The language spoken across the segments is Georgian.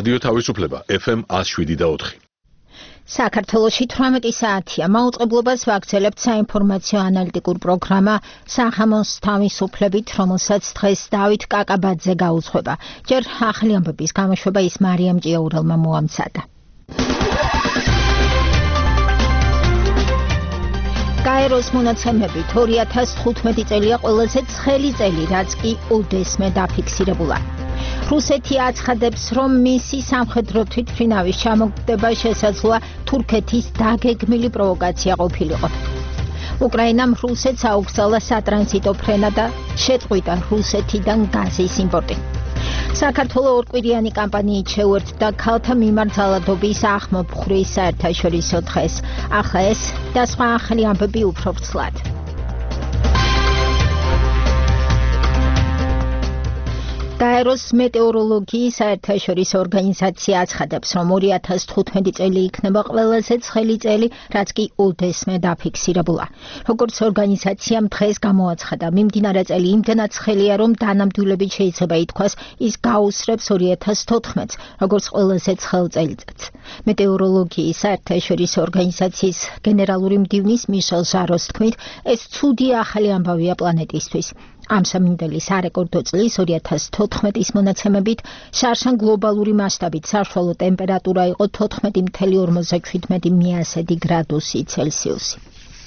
რადიო თავისუფლება FM 107.4. საქართველოში 18 საათია. მაუწყებლობას ვაგრძელებთ საინფორმაციო ანალიტიკურ პროგრამა სახამოს თავისუფლებით, რომელსაც დღეს დავით კაკაბაძე გაუძღვება. ჯერ ახალი ამბების გამოშვება ის მარიამ ჭიაურელმა მოამზადა. გაეროს მონაცემებით 2015 წელია ყველაზე ცხელი წელი, რაც კი უდესმე დაფიქსირებულა. რუსეთი აცხადებს, რომ მისი სამხედრო თვითმფრინავის ჩამოგდება შესაძლოა თურქეთის დაგეგმილი პროვოკაცია ყოფილიყო. უკრაინამ რუსეთს აუგზავნა სატრანზიტო ფრენა და შეწყვიტა რუსეთიდან გაზის იმპორტი. საქართველოს ორკვირიანი კამპანიით შეუერთდა ქალთა მიმართ ძალადობის ახმობხურის საერთაშორისო დღეს. ახლა ეს და სხვა ახალი ამბები უფრო ვრცლად. გაეროს მეტეოროლოგიის საერთაშორისო ორგანიზაცია აცხადებს, რომ 2015 წელი იქნება ყველაზე ცხელი წელი, რაც კი უდესმე დაფიქსირებულა. როგორც ორგანიზაციამ დღეს გამოაცხადა, მიმდინარე წელი იმდენად ცხელია, რომ დანამდვილებით შეიძლება ითქვას, ის გაუსრებს 2014-ს, როგორც ყველაზე ცხელ წელიწადს. მეტეოროლოგიის საერთაშორისო ორგანიზაციის გენერალური მდივნის მიშელ ჟაროს თქმით, ეს ცუდი ახალი ამბავია პლანეტისთვის. ამ სამინდელი სარეკორდო წლის 2014-ის მონაცემებით შარშან გლობალური მასშტაბით საშუალო ტემპერატურა იყო 14.57 გრადუსი ცელსიუსი.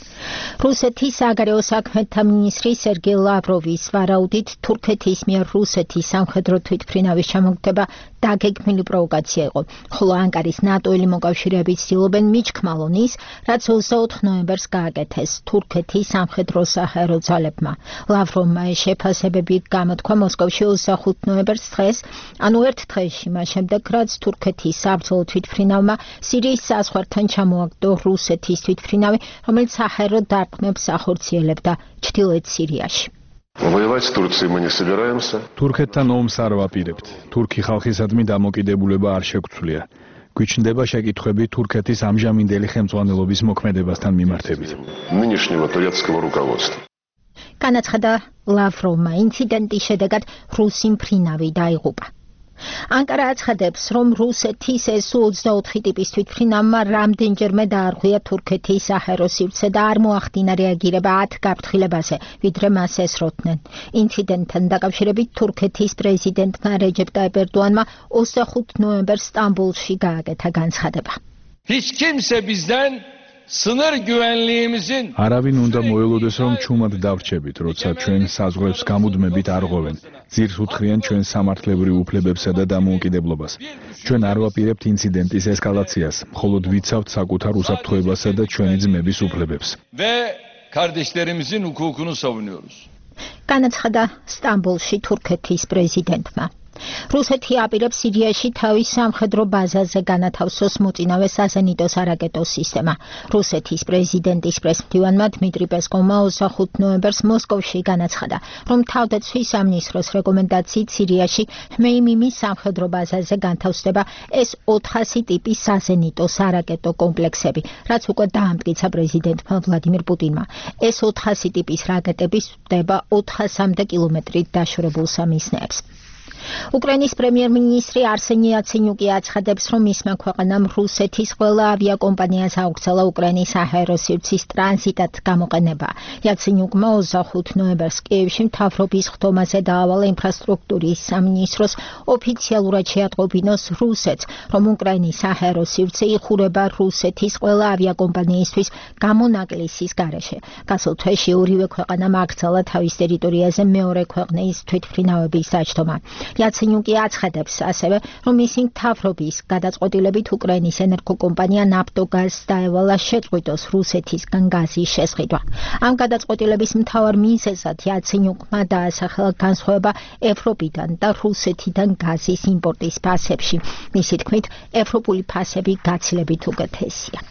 რუსეთის საგარეო საქმეთა მინისტრი სერგეი ლავროვის ვარაუდით თურქეთის მიერ რუსეთის სამხედრო თვითმფრინავის ჩამოგდება დაგეგმილი პროვოკაცია იყო, ხოლო ანკარის ნატოელი მოკავშირეები ცდილობენ მიჩქმალონ ის, რაც 24 ნოემბერს გააკეთეს თურქეთის სამხედრო საჰაერო ძალებმა. ლავროვმა ეს შეფასებები გამოთქვა მოსკოვში 25 ნოემბერს დღეს, ანუ ერთ დღეში მას შემდეგ, რაც თურქეთის საბრძოლო თვითმფრინავმა სირიის საზღვართან ჩამოაგდო რუსეთის თვითმფრინავი, რომელიც საჰაერო დარტყმებს ახორციელებდა ჩრდილოეთ სირიაში. Воевать с Турцией мы не собираемся. Თურქეთთან ომს არ ვაპირებთ. თურქი ხალხისადმი დამოკიდებულება არ შეგვცვლია. გვიჩნდება შეკითხვები თურქეთის ამჟამინდელი ხელმძღვანელობის მოქმედებასთან მიმართებით. Нынешнего турецкого руководства. განაცხადა ლავროვმა, ინციდენტის შედეგად რუსი მფრინავი დაიღუპა. ანკარა აცხადებს, რომ რუსეთის SU-24 ტიპის თვითმფრინავმა რამდენჯერმე დაარღვია თურქეთის საჰაერო სივრცე და არ მოახდინა რეაგირება 10 გაფრთხილებაზე, ვიდრე მას ესროდნენ. ინციდენტთან დაკავშირებით თურქეთის პრეზიდენტმა რეჯეპ ტაიპ ერდოანმა 25 ნოემბერს სტამბოლში გააკეთა განცხადება. Hiç kimse bizden sınır güvenliğimizin არავინ უნდა მოელოდეს, რომ ჩუმად დავრჩებით, როცა ჩვენ საზღვრებს გამუდმებით არ ღვევენ. ძირს უთხრიან ჩვენ სამართლებრივ უფლებებსა და დამოუკიდებლობას. ჩვენ არ ვაპირებთ ინციდენტის ესკალაციას, მხოლოდ ვიცავთ საკუთარ უსაფრთხოებასა და ჩვენი ძმების უფლებებს. ve kardeşlerimizin hukukunu savunuyoruz. განაცხადა სტამბოლში თურქეთის პრეზიდენტმა. რუსეთი აპირებს სირიაში თავის სამხედრო ბაზაზე განათავსოს მოწინავე საზენიტო სარაკეტო სისტემა. რუსეთის პრეზიდენტის პრესმდივანმა დმიტრი პესკოვმა 25 ნოემბერს მოსკოვში განაცხადა, რომ თავდაცვის სამინისტროს რეკომენდაციით სირიაში ჰმეიმიმის სამხედრო ბაზაზე განთავსდება S-400 ტიპის საზენიტო სარაკეტო კომპლექსები, რაც უკვე დაამტკიცა პრეზიდენტმა ვლადიმირ პუტინმა. S-400 ტიპის რაკეტები სვდება 400-მდე კილომეტრით დაშორებულ სამიზნეებს. უკრაინის პრემიერ-მინისტრი არსენი იაცენიუკი აცხადებს, რომ მისმა ქვეყანამ რუსეთის ყველა ავიაკომპანიას აუგზავნა უკრაინის საჰაერო სივრცის ტრანზიტად გამოყენება. იაცენიუკმა 25 ნოემბერს კიევში მთავრობის ხდომაზე დაავალა ინფრასტრუქტურის სამინისტროს ოფიციალურად შეატყობინოს რუსეთს, რომ უკრაინის საჰაერო სივრცე იხურება რუსეთის ყველა ავიაკომპანიისთვის გამონაკლისის გარეშე. გასულ თვეში ორივე ქვეყანამ აკრძალა თავის ტერიტორიაზე მეორე ქვეყნის თვითმფრინავების დაჯდომა. იაცენიუკი აცხადებს ასევე, რომ მისი მთავრობის გადაწყვეტილებით უკრაინის ენერგოკომპანია ნაფტოგაზს დაევალა შეწყვიტოს რუსეთისგან გაზის შესყიდვა. ამ გადაწყვეტილების მთავარ მიზეზად იაცენიუკმა დაასახელა განსხვავება ევროპიდან და რუსეთიდან გაზის იმპორტის ფასებში. მისი თქმით, ევროპული ფასები გაცილებით უკეთესია.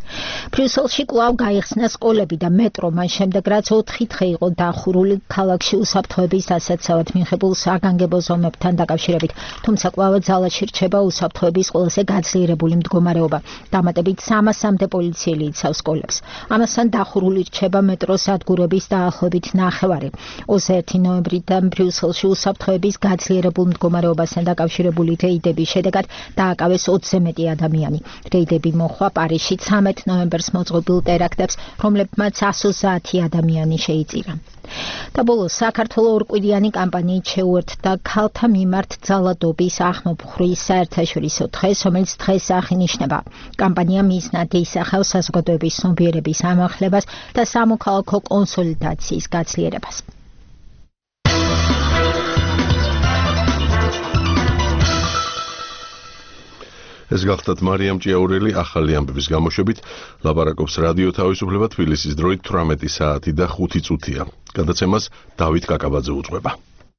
ბრიუსელში კვლავ გაიხსნა სკოლები და მეტრო, მან შემდეგ რაც 4 დღე იყო დახურული ქალაქში უსაფრთხოების დასაცავად მიღებულ საგანგებო ზომებთან დაკავშირებით, თუმცა კვლავ ძალაში რჩება უსაფრთხოების ყველაზე გაძლიერებული მდგომარეობა. დამატებით 300-მდე პოლიციელი იცავს სკოლებს. ამასთან დახურული რჩება მეტროს სადგურების დაახლოებით 9-ვარი. 21 ნოემბრიდან ბრიუსელში უსაფრთხოების გაძლიერებულ მდგომარეობასთან დაკავშირებული რეიდების შედეგად დააკავეს 20-ზე მეტი ადამიანი. რეიდები მოხდა პარიზში 13 ნოემბერს მოწყობილ ტერაქტებს, რომლებმაც 130 ადამიანი შეიწირა. და ბოლოს საქართველოს ორკვირიანი კამპანიით შეუერთდა ქალთა მიმართ ძალადობის ახმოფხვრის საერთაშორისო დღეს, რომელიც დღეს აღინიშნება. კამპანია მიზნად ისახავს საზოგადოების ცნობიერების ამაღლებას და სამოქალაქო კონსოლიდაციის გაცლიერებას. ეს გახლდათ მარიამ ჭიაურელი ახალი ამბების გამოშვებით. ლაპარაკობს რადიო თავისუფლება თბილისის დროით 18 საათი და 5 წუთია. გადაცემას დავით კაკაბაძე უძღვება.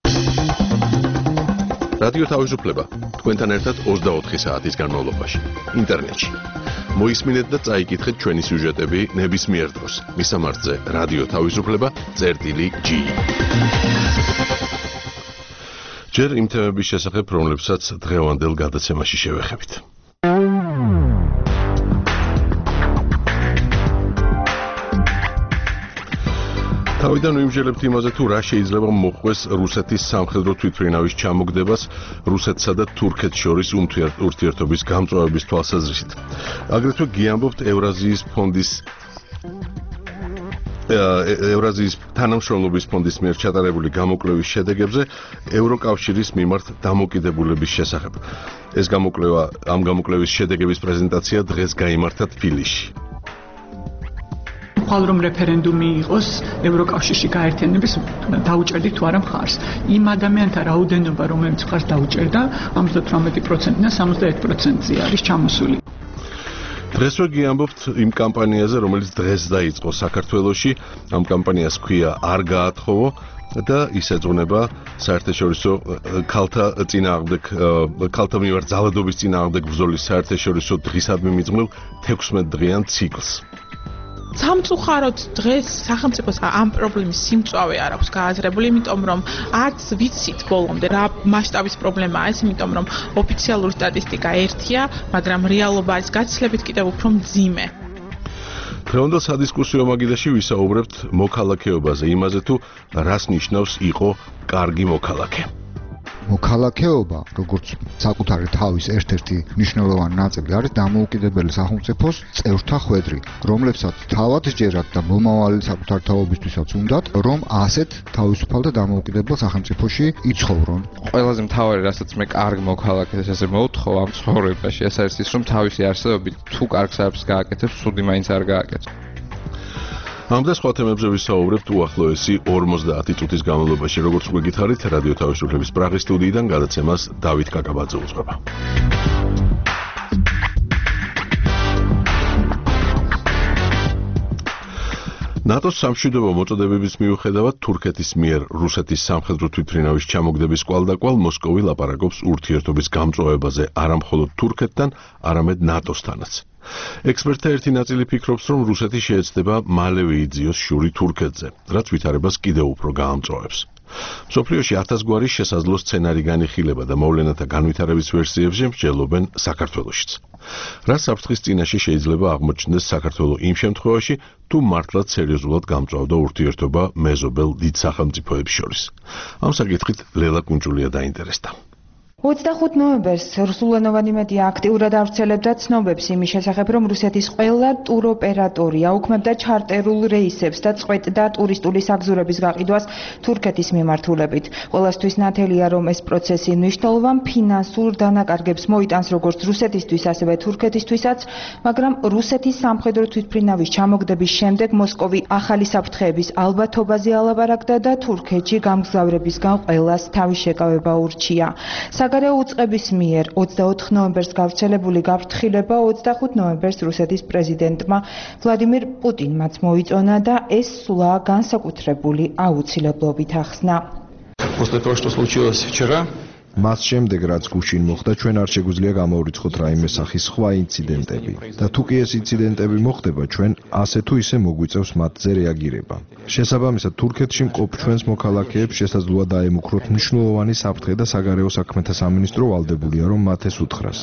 რადიო თავისუფლება თქვენთან ერთად 24 საათის განმავლობაში ინტერნეტში. მოისმინეთ და წაიკითხეთ ჩვენი სიუჟეტები ნებისმიერ დროს. მისამართზე რადიო თავისუფლება.g. ჯერ იმ თემების შესახებ, რომლებსაც დღევანდელ გადაცემაში შევეხებით. თავიდან ვიმსჯელებთ იმაზე, თუ რა შეიძლება მოხდეს რუსეთის სამხედრო თვითმფრინავის ჩამოგდებას რუსეთსა და თურქეთს შორის ურთიერთობის გამწვავების თვალსაზრისით. აგრეთვე გიამბობთ ევრაზიის თანამშრომლობის ფონდის მიერ ჩატარებული გამოკვლევის შედეგებზე ევროკავშირის მიმართ დამოკიდებულების შესახებ. ამ გამოკვლევის შედეგების პრეზენტაცია დღეს გაიმართა თბილისში. ხვალ რომ რეფერენდუმი იყოს ევროკავშირში გაერთიანების დაუჭერდით თუ არა მხარს. იმ ადამიანთა რაოდენობა, რომელიც მხარს დაუჭერდა, 58%-დან 61%-ზე არის ჩამოსული. დღეს ვეგიამბობთ იმ კამპანიაზე, რომელიც დღეს დაიწყო საქართველოში. ამ კამპანიას ჰქვია არ გაათხოვო და ის ეძღვნება საერთაშორისო ქალთა მიმართ ძალადობის წინააღმდეგ ბრძოლის საერთაშორისო დღისადმი მიძღვნილ 16 დღიან ციკლს. სამწუხაროდ დღეს სახელმწიფოს ამ პრობლემის სიმწვავე არ აქვს გააზრებული, იმიტომ რომ არც ვიცით ბოლომდე რა მასშტაბის პრობლემაა ეს, იმიტომ რომ ოფიციალური სტატისტიკა ერთია, მაგრამ რეალობა არის გაცილებით კიდევ უფრო მძიმე. დღევანდელ სადისკუსიო მაგიდაში ვისაუბრებთ მოქალაქეობაზე, იმაზე თუ რას ნიშნავს იყო კარგი მოქალაქე. მოქალაქეობა, როგორც საკუთარი თავის ერთ-ერთი მნიშვნელოვანი ნაწილი არის დამოუკიდებელი სახელმწიფოს წევრთა ხვედრი, რომლებსაც თავად სჯერათ და მომავალი საკუთარი თავობისთვისაც უნდათ, რომ ასეთ თავისუფალ და დამოუკიდებელ სახელმწიფოში იცხოვრონ. ყველაზე მთავარი, რასაც მე კარგ მოქალაქეს ესე მოვთხოვ ამ ცხოვრებაში, ეს არის ის, რომ თავისი არსებობით თუ კარგ საერთოდ გააკეთებს, ცუდი მაინც არ გააკეთებს. ამ და სხვა თემებზე ვისაუბრებთ უახლოესი 50 წუთის განმავლობაში, როგორც გვიგითხარით, რადიო თავისუფლების პრაღის სტუდიიდან გადაცემას დავით კაკაბაძე უძღვება. ნატოს სამშვიდობო მოწოდებების მიუხედავად თურქეთის მიერ რუსეთის სამხედრო თვითმფრინავის ჩამოგდების კვალდაკვალ მოსკოვი ლაპარაკობს ურთიერთობის გამწვავებაზე არა მხოლოდ თურქეთთან, არამედ ნატოსთანაც. ექსპერტთა ერთი ნაწილი ფიქრობს, რომ რუსეთი შეეცდება მალევე იძიოს შური თურქეთზე, რაც ვითარებას კიდევ უფრო გაამწვავებს. მსოფლიოში 1000 გვარი შესაძლო სცენარი განიხილება და მოვლენათა განვითარების ვერსიებზე მსჯელობენ საქართველოშიც. რა საფრთხის წინაშე შეიძლება აღმოჩნდეს საქართველო იმ შემთხვევაში, თუ მართლაც სერიოზულად გამწვავდა ურთიერთობა მეზობელ დიდ სახელმწიფოებს შორის. ამ საკითხით ლელა კუნჭულია დაინტერესდა. 25 ნოემბერს რუსულენოვანი მედია აქტიურად ავრცელებდა ცნობებს იმის შესახებ, რომ რუსეთის ყველა ტუროპერატორი აუქმებდა ჩარტერულ რეისებს და წყვეტდა ტურისტული საგზურების გაყიდვას თურქეთის მიმართულებით. ყველასთვის ნათელია, რომ ეს პროცესი მნიშვნელოვან ფინანსურ დანაკარგებს მოიტანს როგორც რუსეთისთვის, ასევე თურქეთისთვისაც, მაგრამ რუსეთის სამხედრო თვითმფრინავის ჩამოგდების შემდეგ მოსკოვი ახალი საფრთხეების ალბათობაზე ალაპარაკდა და თურქეთში გამგზავრებისგან ყველას თავის შეკავება ურჩია. საგარეო უწყების მიერ 24 ნოემბერს გავრცელებული გაფრთხილება 25 ნოემბერს რუსეთის პრეზიდენტმა ვლადიმირ პუტინმაც მოიწონა და ეს სულა განსაკუთრებული აუცილებლობით ახსნა. После того, что случилось вчера, მას შემდეგ რაც გუშინ მოხდა, ჩვენ არ შეგვიძლია გამოვრიცხოთ რაიმე სახის სხვა ინციდენტები. და თუ კი ეს ინციდენტები მოხდება, ჩვენ ასე თუ ისე მოგვიწევს მათზე რეაგირება. შესაბამისად, თურქეთში მყოფ ჩვენს მოქალაქეებს შესაძლოა დაემუქროთ მნიშვნელოვანი საფრთხე და საგარეო საქმეთა სამინისტრო ვალდებულია, რომ მათ ეს უთხრას.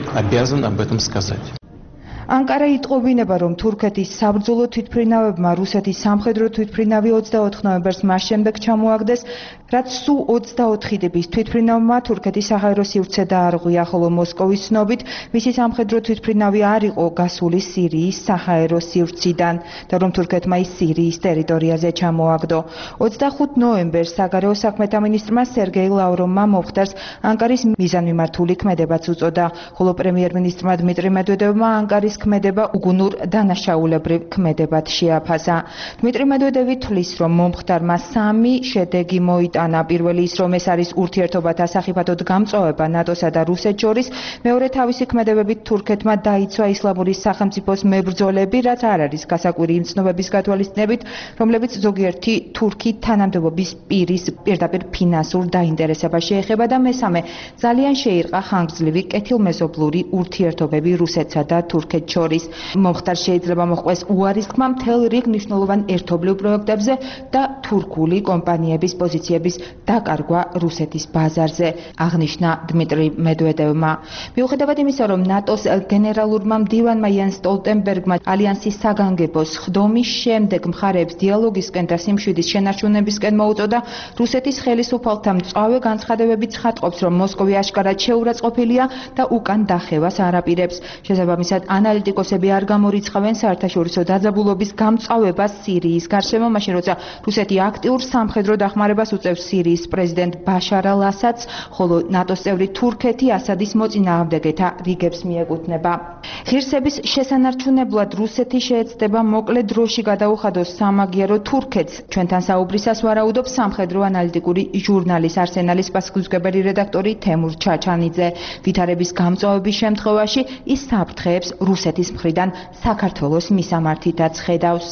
ანკარა იტყობინება, რომ თურქეთის საბრძოლო თვითმფრინავებმა რუსეთის სამხედრო თვითმფრინავი 24 ნოემბერს მას შემდეგ ჩამოაგდეს, რაც სულ 24 ტიპის თვითმფრინავმა თურქეთის საჰაერო სივრცე დაარღვია, ხოლო მოსკოვის ცნობით მისი სამხედრო თვითმფრინავი არ იყო გასული სირიის საჰაერო სივრციდან და რომ თურქეთმა ის სირიის ტერიტორიაზე ჩამოაგდო. 25 ნოემბერს საგარეო საქმეთა მინისტრმა სერგეი ლავროვმა მომხდარს ანკარის მიზანმიმართული ქმედებაც უწოდა, ხოლო პრემიერ-მინისტრმა დმიტრი მედვედევმა ანკარის ქმედება უგუნურ დანაშაულებრივ ქმედებად შეაფასა. დმიტრი მედვედევი თვლის, რომ მომხდარმა 3 შედეგი მოიტანა. პირველი ის, რომ ეს არის ურთიერთობათა სახიფათოდ გამწვავება ნატოსა და რუსეთს შორის, მეორე თავისი ქმედებებით თურქეთმა დაიცვა ისლამური სახელმწიფოს მებრძოლები, რაც არ არის გასაკვირი იმ ცნობების გათვალისწინებით, რომლებიც ზოგიერთი თურქი თანამდებობის პირის პირდაპირ ფინანსურ დაინტერესებას შეეხება და მესამე, ძალიან შეირყა ხანგრძლივი კეთილმეზობლური ურთიერთობები რუსეთსა და თურქეთს შორის. მომხდარს შეიძლება მოჰყვეს უარისხმა მთელ რიგ მნიშვნელოვან ერთობლივ პროექტებზე და თურქული კომპანიების პოზიციების დაკარგვა რუსეთის ბაზარზე, აღნიშნა დმიტრი მედვედევმა. მიუხედავად იმისა, რომ ნატოს გენერალურმა მდივანმა იანს სტოლტენბერგმა ალიანსის საგანგებოს ხდომის შემდეგ მხარეებს დიალოგისკენ და სიმშვიდის შენარჩუნებისკენ მოუწოდა, რუსეთის ხელისუფალთა მწვავე განცხადებები ცხადყოფს, რომ მოსკოვი აშკარად შეურაცხყოფილია და უკან დახევას არ აპირებს. შესაბამისად, ანალიტიკოსები არ გამორიცხავენ საერთაშორისო დაძაბულობის გამწვავებას სირიის გარშემო, მაშინ როცა რუსეთი აქტიურ სამხედრო დახმარებას უწევს სირიის პრეზიდენტ ბაშარ ალ-ასადს, ხოლო ნატოს წევრი თურქეთი ასადის მოწინააღმდეგეთა რიგებს მიეკუთვნება. ღირსების შესანარჩუნებლად რუსეთი შეეცდება მოკლე დროში გადაუხადოს სამაგიერო თურქეთს. ჩვენთან საუბრისას ვარაუდობს სამხედრო ანალიტიკური ჟურნალის არსენალის პასუხისმგებელი რედაქტორი თემურ ჩაჩანიძე. ვითარების გამწვავების შემთხვევაში ის საფრთხეებს რუსეთის მხრიდან საქართველოს მისამართითაც ხედავს.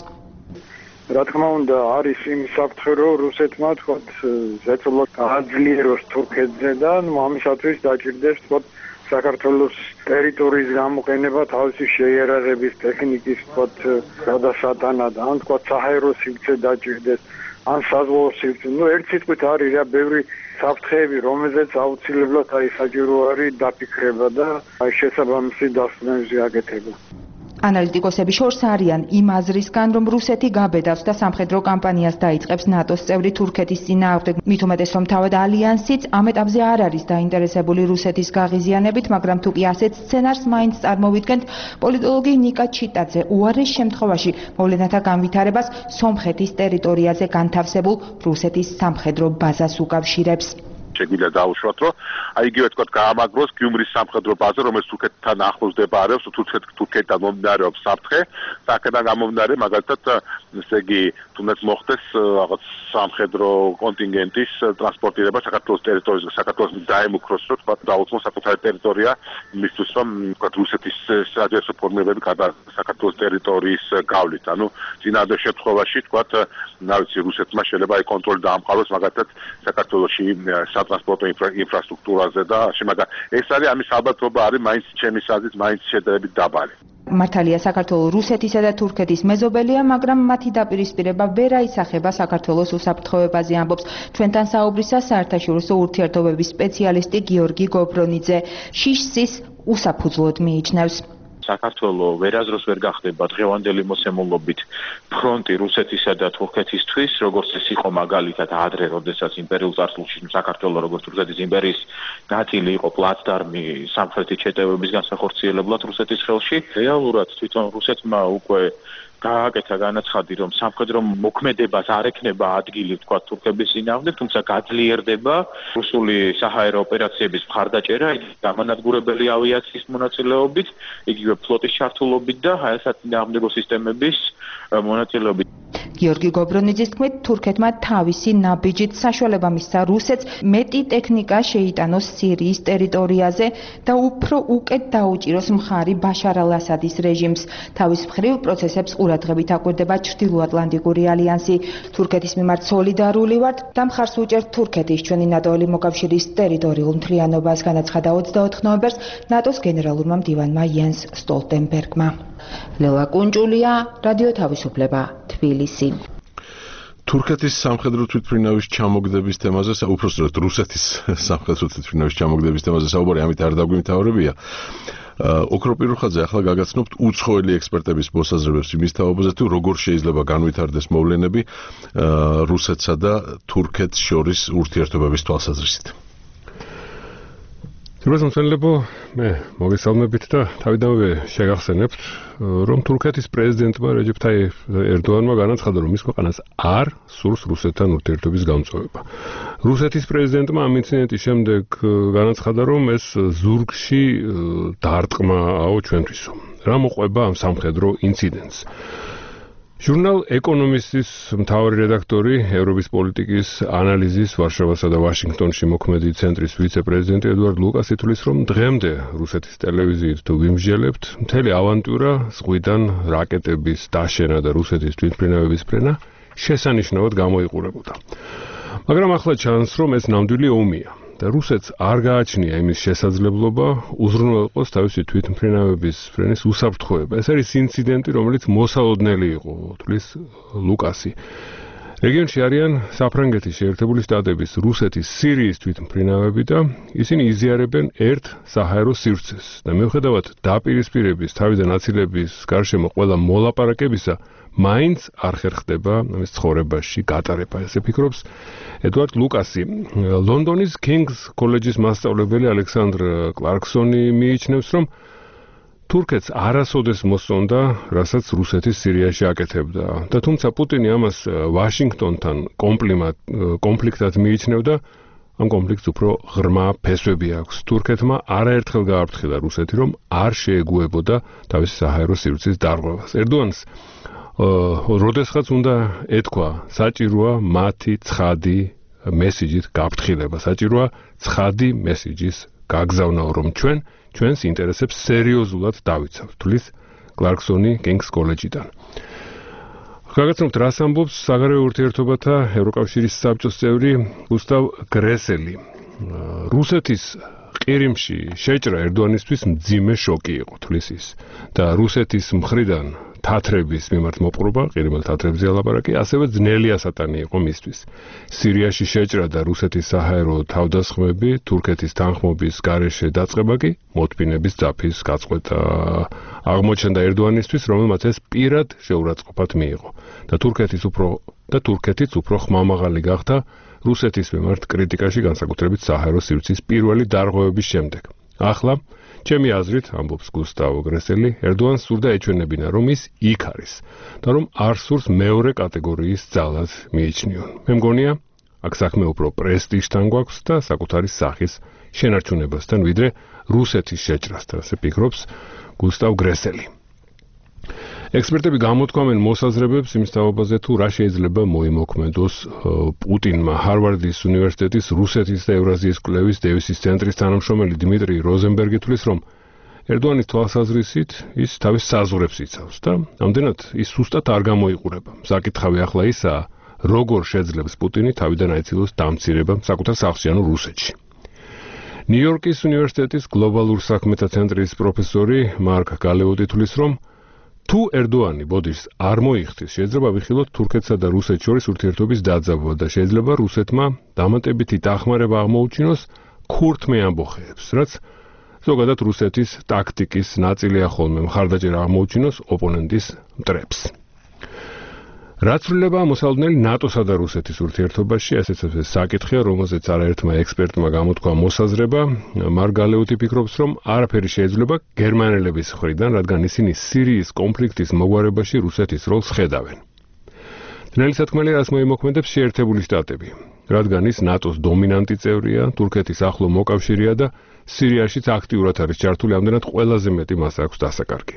რა თქმა უნდა, არის იმის საფრთხე, რომ რუსეთმა თქოთ ზეწოლად გააძლიეროს თურქეთზე და ამისათვის დაჭირდეს თქოთ საქართველოს ტერიტორიის გამოყენება თავისი შეიარაღების ტექნიკის თქოთ გადასატანად, ან თქოთ საჰაერო სივრცე დაჭირდეს, ან საზღვაო სივრცე. ერთ სიტყვით არის რა ბევრი საფრთხეები, რომელზეც აუცილებლად საჭირო არის დაფიქრება და შესაბამისი დასვენების გაკეთება. ანალიტიკოსები შორს არიან იმ აზრისგან, რომ რუსეთი გაბედავს და სამხედრო კამპანიას დაიწყებს ნატოს წევრი თურქეთის წინააღმდეგ. მით უმეტეს, რომ თავად ალიანსიც ამ ეტაპზე არ არის დაინტერესებული რუსეთის გაღიზიანებით, მაგრამ თუ კი ასეთ სცენარს მაინც წარმოვიდგენთ, პოლიტოლოგი ნიკა ჩიტაძე უარეს შემთხვევაში მოვლენათა განვითარებას სომხეთის ტერიტორიაზე განთავსებულ რუსეთის სამხედრო ბაზას უკავშირებს. შეგვიძლია დაუშვათ, რომ იგივე თქვა გაამაგროს გიუმრის სამხედრო ბაზა, რომელიც თურქეთთან ახლოს მდებარეობს, თურქეთთან მომდინარეობს საფრთხე, აქედან გამომდინარე, მაგალითად, ესე იგი, თუნდაც მოხდეს რაღაც სამხედრო კონტინგენტის ტრანსპორტირება საქართველოს ტერიტორიაზე, საქართველოს დაემუქროს, რომ თქვა დაუწყოს საკუთარი ტერიტორია, მისთვის რომ თქვა რუსეთის საჯარო ფორმირებები გადა საქართველოს ტერიტორიის გავლით. ანუ წინადად შემთხვევაში თქვა, რა ვიცი, რუსეთმა შეიძლება აი კონტროლი დაამყაროს მაგალითად საქართველოში სატრანსპორტო ინფრასტრუქტურაზე და შემაგა ეს არის ამის ალბათობა არის მაინც ჩემის აზრით მაინც შედარებით დაბალი. მართალია საქართველოს რუსეთისა და თურქეთის მეზობელია, მაგრამ მათი დაპირისპირება ვერ აისახება საქართველოს უსაფრთხოებაზე, ამბობს ჩვენთან საუბრისას საერთაშორისო ურთიერთობების სპეციალისტი გიორგი გობრონიძე. შიშსის უსაფუძვლოდ მიიჩნევს. საქართველოს ვერაზროს ვერ გახდება დღევანდელი მოსემულობით ფრონტი რუსეთისა და თურქეთისთვის, როგორც ეს იყო მაგალითად ადრე, როდესაც იმპერიულ წარსულში საქართველოს როგორც რუსეთის იმპერიის ნაწილი იყო პლაცდარმი სამხრეთის შეტევების განსახორციელებლად რუსეთის ხელში. რეალურად თვითონ რუსეთმა უკვე გააკეთა განაცხადი, რომ სამხედრო მოქმედებას არ ექნება ადგილი თქვა თურქების წინააღმდეგ, თუმცა გაძლიერდება რუსული საჰაერო ოპერაციების მხარდაჭერა, გამანადგურებელი ავიაციის მონაწილეობით, იგივე ფლოტის ჩართულობით და საწინააღმდეგო სისტემების მონაწილეობით. გიორგი გობრონიძის თქმით, თურქეთმა თავისი ნაბიჯით საშუალება მისცა რუსეთს მეტი ტექნიკა შეიტანოს სირიის ტერიტორიაზე და უფრო უკეთ დაუჭიროს მხარი ბაშარ ალ-ასადის რეჟიმს. თავის მხრივ პროცესებს ყურადღებით აკვირდება ჩრდილოატლანტიკური ალიანსი. თურქეთის მიმართ სოლიდარული ვართ და მხარს ვუჭერთ თურქეთის ჩვენი ნატოელი მოკავშირის ტერიტორიულ მთლიანობას, განაცხადა 24 ნოემბერს ნატოს გენერალურმა მდივანმა იენს სტოლტენბერგმა. ლელა კუნჭულია, რადიო თავისუფლება, თბილისი. თურქეთის სამხედრო თვითმფრინავის ჩამოგდების თემაზე, უпростоრად რუსეთის სამხედრო თვითმფრინავის ჩამოგდების თემაზე საუბარი ამით არ დაგვიმთავრებია. ოქრო პირუხაძე, ახლა გაგაცნობთ უცხოელი ექსპერტების მოსაზრებებს იმის თაობაზე, თუ როგორ შეიძლება განვითარდეს მოვლენები რუსეთსა და თურქეთს შორის ურთიერთობების თვალსაზრისით. შემოსწონლებო, მე მოგესალმებით და თავიდანვე შეგახსენებთ, რომ თურქეთის პრეზიდენტმა რეჯეფ ტაიფ ერდოანმა განაცხადა, რომ მის ქვეყანას არ სურს რუსეთთან ურთიერთობის გამწვევა. რუსეთის პრეზიდენტმა ამ ინციდენტის შემდეგ განაცხადა, რომ ეს ზურგში დარტყმაო ჩვენთვისო. რა მოყვება ამ სამხედრო ინციდენტს? ჟურნალ ეკონომისტის მთავარი რედაქტორი, ევროპის პოლიტიკის ანალიზის ვარშავასა და ვაშინგტონში მოქმედი ცენტრის ვიცე-პრეზიდენტი ედუარდ ლუკასი თვლის, რომ დღემდე რუსეთის ტელევიზიით თუ ვიმსჯელებთ, მთელი ავანტურა ზღვიდან რაკეტების დაშენა და რუსეთის თვითმფრინავების ფრენა შესანიშნავად გამოიყურებოდა. მაგრამ ახლა ჩანს, რომ ეს ნამდვილი ომია და რუსეთს არ გააჩნია იმის შესაძლებლობა უზრუნველყოს თავისი თვითმფრინავების ფრენის უსაფრთხოება. ეს არის ინციდენტი, რომელიც მოსალოდნელი იყო, თვლის ლუკასი. რეგიონში არიან საფრანგეთის შეერთებული შტატების, რუსეთის, სირიის თვითმფრინავები და ისინი იზიარებენ ერთ საჰაერო სივრცეს და მიუხედავად დაპირისპირების თავიდან აცილების გარშემო ყველა მოლაპარაკებისა, მაინც არ ხერხდება ამის ცხოვრებაში გატარება. ესე ფიქრობს ედუარდ ლუკასი. ლონდონის კინგს კოლეჯის მასწავლებელი ალექსანდრ კლარკსონი მიიჩნევს, რომ თურქეთს არასოდეს მოსწონდა, რასაც რუსეთის სირიაში აკეთებდა და თუმცა პუტინი ამას ვაშინგტონთან კონფლიქტად მიიჩნევდა, ამ კონფლიქტს უფრო ღრმა ფესვები აქვს. თურქეთმა არაერთხელ გააფრთხილა რუსეთი, რომ არ შეეგუებოდა თავისი საჰაერო სივრცის დარღვევას. ერდოანს როდესღაც უნდა ეთქვა, საჭიროა მათი ცხადი მესიჯით გაფრთხილება, საჭიროა ცხადი მესიჯის გაგზავნა, რომ ჩვენს ინტერესებს სერიოზულად დავიცავთ, თვლის კლარკსონი კინგს კოლეჯიდან. გაგაცნობთ, რას ამბობს საგარეო ურთიერთობათა ევროკავშირის საბჭოს წევრი გუსტავ გრესელი. რუსეთის ყირიმში შეჭრა ერდოანისთვის მძიმე შოკი იყო, თვლის ის და რუსეთის მხრიდან თათრების მიმართ მოპყრობა, ყირიმელ თათრებზე ლაპარაკი, ასევე ძნელი ასატანი იყო მისთვის. სირიაში შეჭრა და რუსეთის საჰაერო თავდასხმები, თურქეთის თანხმობის გარეშე დაწყება კი მოთმინების ძაფის გაწყვეტა აღმოჩნდა ერდოანისთვის, რომელმაც ეს პირად შეურაცხყოფად მიიღო და თურქეთიც უფრო ხმამაღალი გახდა რუსეთის მიმართ კრიტიკაში, განსაკუთრებით საჰაერო სივრცის პირველი დარღვევების შემდეგ. ახლა ჩემი აზრით, ამბობს გუსტავ გრესელი, ერდოანს სურდა ეჩვენებინა, რომ ის იქ არის და რომ არ სურს მეორე კატეგორიის ძალად მიიჩნიონ. მე მგონია, აქ საქმე უფრო პრესტიჟთან გვაქვს და საკუთარი სახის შენარჩუნებასთან, ვიდრე რუსეთის შეჭრასთან, ასე ფიქრობს გუსტავ გრესელი. ექსპერტები გამოთქვამენ მოსაზრებებს იმის თაობაზე, თუ რა შეიძლება მოიმოქმედოს პუტინმა. ჰარვარდის უნივერსიტეტის რუსეთის და ევრაზიის კვლევის დევისის ცენტრის თანამშრომელი დიმიტრი როზენბერგი თვლის, რომ ერდოანის თვალსაზრისით ის თავის საზღვრებს იცავს და ამდენად ის სუსტად არ გამოიყურება. საკითხავი ახლა ისაა, როგორ შეძლებს პუტინი თავიდან აიცილოს დამცირება საკუთარ სახლში, ანუ რუსეთში. ნიუ-იორკის უნივერსიტეტის გლობალურ საქმეთა ცენტრის პროფესორი მარკ გალეოტი თვლის, რომ თუ ერდოანი ბოდიშს არ მოიხდის, შეიძლება ვიხილოთ თურქეთსა და რუსეთს შორის ურთიერთობის დაძაბვა და შეიძლება რუსეთმა დამატებითი დახმარება აღმოუჩინოს ქურთმე ამბოხეებს, რაც ზოგადად რუსეთის ტაქტიკის ნაწილია ხოლმე მხარდაჭერა აღმოუჩინოს ოპონენტის მტრებს. რაც ცვლილება მოსალოდნელი ნატოსა და რუსეთის ურთიერთობაში, ესეც საკითხია, რომელზეც არაერთმა ექსპერტმა გამოთქვა მოსაზრება. მარკ გალეოტი ფიქრობს, რომ არაფერი შეიძლება გერმანელების მხრიდან, რადგან ისინი სირიის კონფლიქტის მოგვარებაში რუსეთის როლს ხედავენ. ძნელი სათქმელი რას მოიმოქმედებს შეერთებული შტატები, რადგან ის ნატოს დომინანტი წევრია, თურქეთის ახლო მოკავშირეა და სირიაშიც აქტიურად არის ჩართული, ამდენად ყველაზე მეტი მას აქვს დასაკარგი.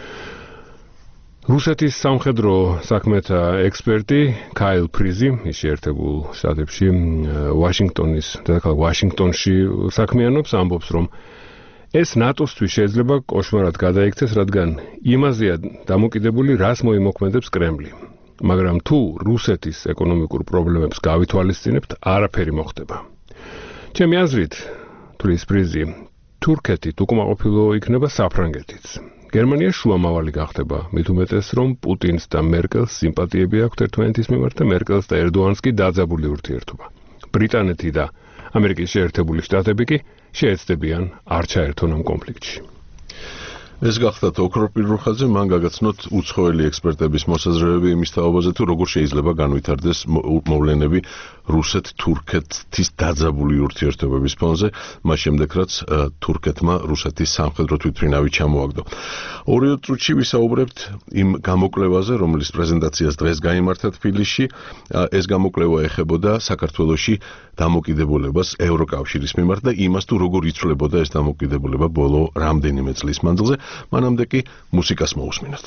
რუსეთის სამხედრო საქმეთა ექსპერტი კაილ ფრიზი, ის შეერთებულ შტატებში ვაშინგტონში საქმიანობს, ამბობს, რომ ეს ნატოსთვის შეიძლება კოშმარად გადაიქცეს, რადგან იმაზეა დამოკიდებული, რას მოიმოქმედებს კრემლი. მაგრამ თუ რუსეთის ეკონომიკურ პრობლემებს გავითვალისწინებთ, არაფერი მოხდება. ჩემი აზრით, თulis პრიზი, თურქეთი უკმაყოფილო იქნება საფრანგეთიც. გერმანია შუამავალი გახდება, მით უმეტეს რომ პუტინს და მერკელს სიმპათიები აქვთ ერთმანეთის მიმართ და მერკელს და ერდოანს კი დაძაბული ურთიერთობა. ბრიტანეთი და ამერიკის შეერთებული შტატები კი შეეცდებიან არ ჩაერთონ ამ კონფლიქტში. ეს გახდათ ოქროპირ რუხაძე, მან გაგაცნოთ უცხოელი ექსპერტების მოსაზრებები იმის თაობაზე, თუ როგორ შეიძლება განვითარდეს მოვლენები რუსეთ-თურქეთის დაძაბული ურთიერთობების ფონზე, მას შემდეგ რაც თურქეთმა რუსეთის სამხედრო თვითმფრინავი ჩამოაგდო. ორი წუთში ვისაუბრებთ იმ გამოკვლევაზე, რომლის პრეზენტაციას დღეს გაიმართა თბილისში. ეს გამოკვლევა ეხებოდა საქართველოში დამოკიდებულებას ევროკავშირის მიმართ და იმას, თუ როგორ იცვლებოდა ეს დამოკიდებულება ბოლო რამდენიმე წლის მანძილზე. მანამდე კი მუსიკას მოусმინოთ.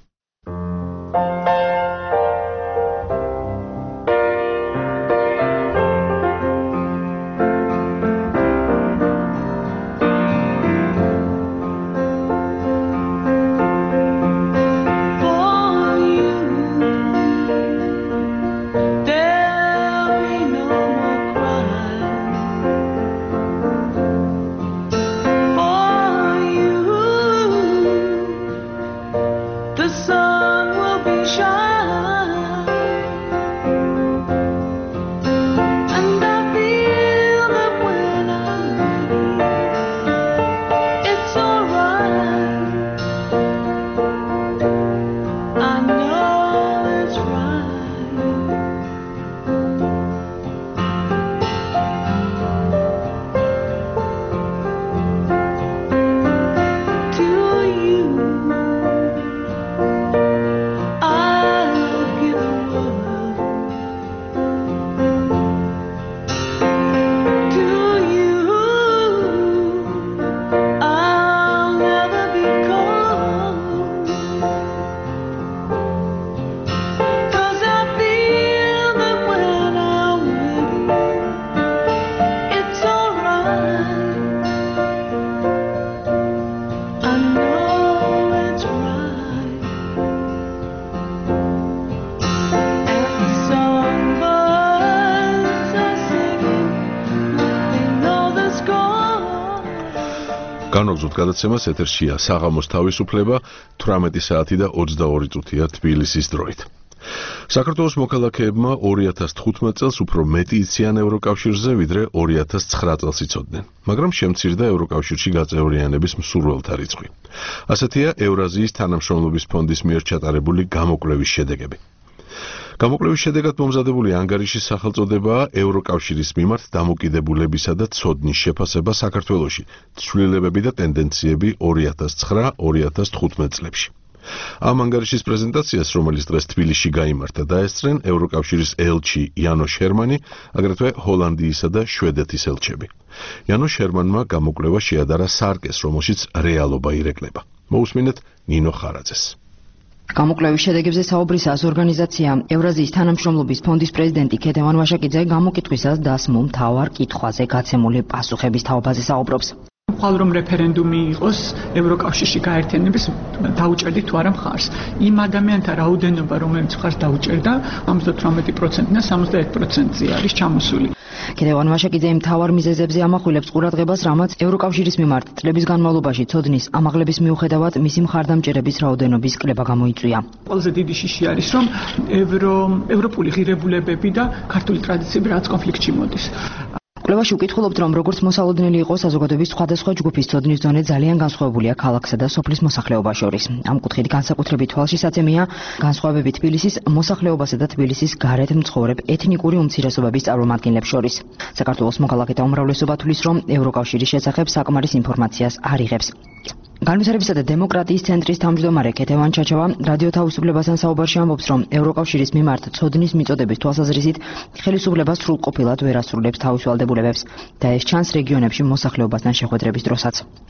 განვაგზავნოთ გადაცემას, ეთერშია საღამოს თავისუფლება, 18 საათი და 22 წუთია თბილისის დროით. საქართველოს მოქალაქეებმა 2015 წელს უფრო მეტი იციან ევროკავშირზე, ვიდრე 2009 წელს იცოდნენ, მაგრამ შემცირდა ევროკავშირში გაწევრიანების მსურველთა რიცხვი. ასეთია ევრაზიის თანამშრომლობის ფონდის მიერ ჩატარებული გამოკვლევის შედეგები. გამოკვლევის შედეგად მომზადებული ანგარიშის სახელწოდებაა ევროკავშირის მიმართ დამოკიდებულებისა და ცოდნის შეფასება საქართველოში, ცვლილებები და ტენდენციები 2009-2015 წლებში. ამ ანგარიშის პრეზენტაციას, რომელიც დღეს თბილისში გაიმართა, დაესწრნენ ევროკავშირის ელჩი იანოშ ჰერმანი, აგრეთვე ჰოლანდიისა და შვედეთის ელჩები. იანოშ ჰერმანმა გამოკვლევა შეადარა სარკეს, რომელშიც რეალობა ირეკლება. მოусმინეთ ნინო ხარაძეს. გამოკვლევის შედეგებზე საუბრისას ორგანიზაცია ევრაზიის თანამშრომლობის ფონდის პრეზიდენტი ქეთევან ვაშაკიძე გამოკითხვისას დასმულ მთავარ კითხვაზე გაცემული პასუხების თაობაზე საუბრობს. ხვალ რომ რეფერენდუმი იყოს ევროკავშირში გაერთიანების დაუჭერდით თუ არა მხარს. იმ ადამიანთა რაოდენობა, რომელიც მხარს დაუჭერდა, 78% და 61%-ზე არის ჩამოსული. ქეთევან ვაშაკიძე მთავარ მიზეზებზე ამახვილებს ყურადღებას, რამაც ევროკავშირის მიმართ წლების განმავლობაში ცოდნის ამაღლების მიუხედავად მისი მხარდამჭერების რაოდენობის კლება გამოიწვია. ყველაზე დიდი შიში არის, რომ ევროპული ღირებულებები და ქართული ტრადიციები რაც კონფლიქტში მოდის. კვლევაში უკითხულობთ, რომ როგორც მოსალოდნელი იყო საზოგადოების სხვადასხვა ჯგუფის ცოდნის დონე ძალიან განსხვავებულია ქალაქსა და სოფლის მოსახლეობას შორის. ამ კუთხით განსაკუთრებით თვალშისაცემია განსხვავებები თბილისის მოსახლეობასა და თბილისის გარეთ მცხოვრებ ეთნიკური უმცირესობების წარმომადგენლებს შორის. საქართველოს მოქალაქეთა უმრავლესობა თვლის, რომ ევროკავშირის შესახებ საკმარის ინფორმაციას არ იღებს. განვითარებისა და დემოკრატიის ცენტრის თავმჯდომარე ქეთევან ჩაჩავა რადიო თავისუფლებასთან საუბარში ამბობს, რომ ევროკავშირის მიმართ ცოდნის მიწოდების თვალსაზრისით ხელისუფლება სრულყოფილად ვერ ასრულებს თავის ვალდებულებებს და ეს ჩანს რეგიონებში მოსახლეობასთან შეხვედრების დროსაც.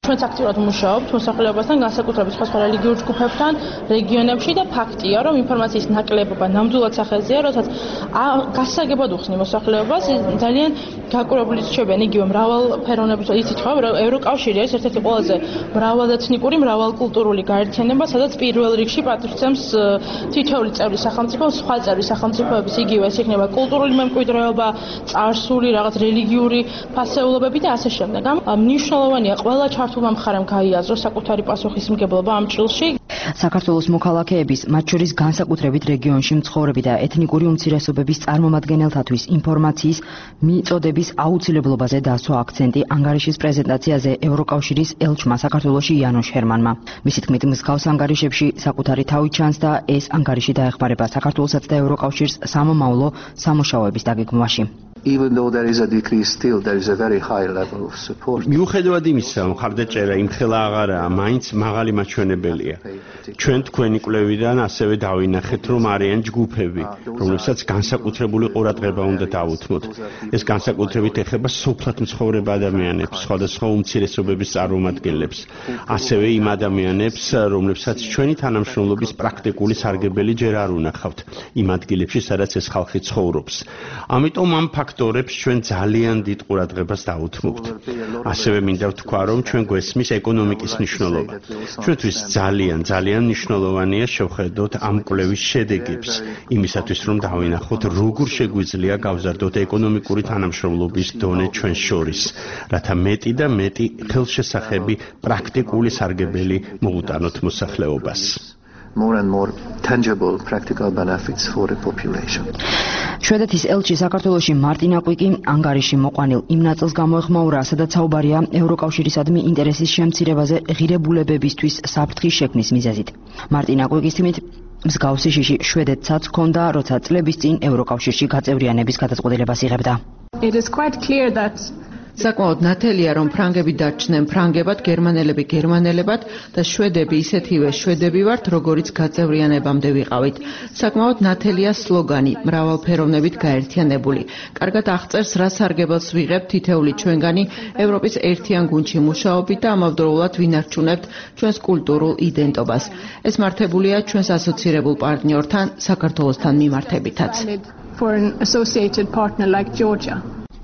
ჩვენც აქტიურად ვმუშაობთ მოსახლეობასთან, განსაკუთრებით სხვა რელიგიურ ჯგუფებთან, რეგიონებში და ფაქტია, რომ ინფორმაციის ნაკლებობა ნამდვილად სახელზეა, როდესაც გასაგებად უხსნი მოსახლეობას, ძალიან გაკურებული რჩებიან იგივე მრავალფეროვნების, იცით ხო, ევროკავშირი არის ერთ-ერთი ყველაზე მრავალეთნიკური, მრავალკულტურული გაერთიანება, სადაც პირველ რიგში პატივცემს თითოეული წევრი სახელმწიფო, სხვა წევრი სახელმწიფოების იგივე ეს იქნება კულტურული მემკვიდრეობა, წარსული, რაღაც რელიგიური ფასეულობები და ასე შემდეგ. მნიშვნელოვანია ყველა ქართულმა მხარემ გაიაზროს საკუთარი პასუხისმგებლობა ამ ჭრილში. საქართველოს მოქალაქეების, მათ შორის განსაკუთრებით რეგიონში მცხოვრები და ეთნიკური უმცირესობების წარმომადგენელთათვის ინფორმაციის მიწოდების აუცილებლობაზე დასვა აქცენტი ანგარიშის პრეზენტაციაზე ევროკავშირის ელჩმა საქართველოში იანოშ ჰერმანმა. მისი თქმით, მსგავს ანგარიშებში საკუთარი თავი ჩანს და ეს ანგარიში დაეხმარება საქართველოსაც და ევროკავშირს სამომავლო სამუშაოების დაგეგმვაში. Even though there is a decrease, still there is a very high level of support. მიუხედავად იმისა, რომ ხარდაჭერა იმხელა აღარაა, მაინც მაღალი მაჩვენებელია. ჩვენ თქვენი კვლევიდან ასევე დავინახეთ, რომ არიან ჯგუფები, რომლებსაც განსაკუთრებული ყურადღება უნდა დავუთმოთ. ეს განსაკუთრებით ეხება სოფლად მცხოვრებ ადამიანებს, სხვადასხვა უმცირესობების წარმომადგენლებს, ასევე იმ ადამიანებს, რომლებსაც ჩვენი თანამშრომლობის პრაქტიკული სარგებელი ჯერ არ უნახავთ, იმ ადგილებში, სადაც ეს ხალხი ცხოვრობს. ამიტომ ამ ფაქტორებს ჩვენ ძალიან დიდ ყურადღებას დავუთმობთ. ასევე მინდა ვთქვა, რომ ჩვენ გვესმის ეკონომიკის მნიშვნელობა. ჩვენთვის ძალიან მნიშვნელოვანია შევხედოთ ამ კვლევის შედეგებს, იმისათვის რომ დავინახოთ, როგორ შეგვიძლია გავზარდოთ ეკონომიკური თანამშრომლობის დონე ჩვენ შორის, რათა მეტი და მეტი ხელშესახები პრაქტიკული სარგებელი მოუტანოთ მოსახლეობას. More and more tangible practical benefits for the population. შვედეთის ელჩი საქართველოში მარტინა კვიკი ანგარიში მოყვანილ იმ ნაწილს გამოეხმაურა, სადაც საუბარია ევროკავშირისადმი ინტერესის შემცირებაზე ღირებულებებისთვის საფრთხის შექმნის მიზეზით. მარტინა კვიკის თქმით, მსგავსი შიში შვედეთსაც ჰქონდა, როცა წლების წინ ევროკავშირში გაწევრიანების გადაწყვეტილებას იღებდა. It is quite clear that საკმაოდ ნათელია, რომ ფრანგები დარჩნენ ფრანგებად, გერმანელები გერმანელებად და შვედები ისეთივე შვედები ვართ, როგორიც გაწევრიანებამდე ვიყავით. საკმაოდ ნათელია სლოგანი მრავალფეროვნებით გაერთიანებული. კარგად აღწერს, რა სარგებელს ვიღებთ თითეული ჩვენგანი ევროპის ერთიან გუნდში მუშაობით და ამავდროულად ვინარჩუნებთ ჩვენს კულტურულ იდენტობას. ეს მართებულია ჩვენს ასოცირებულ პარტნიორთან, საქართველოსთან მიმართებითაც. For an associated partner like Georgia.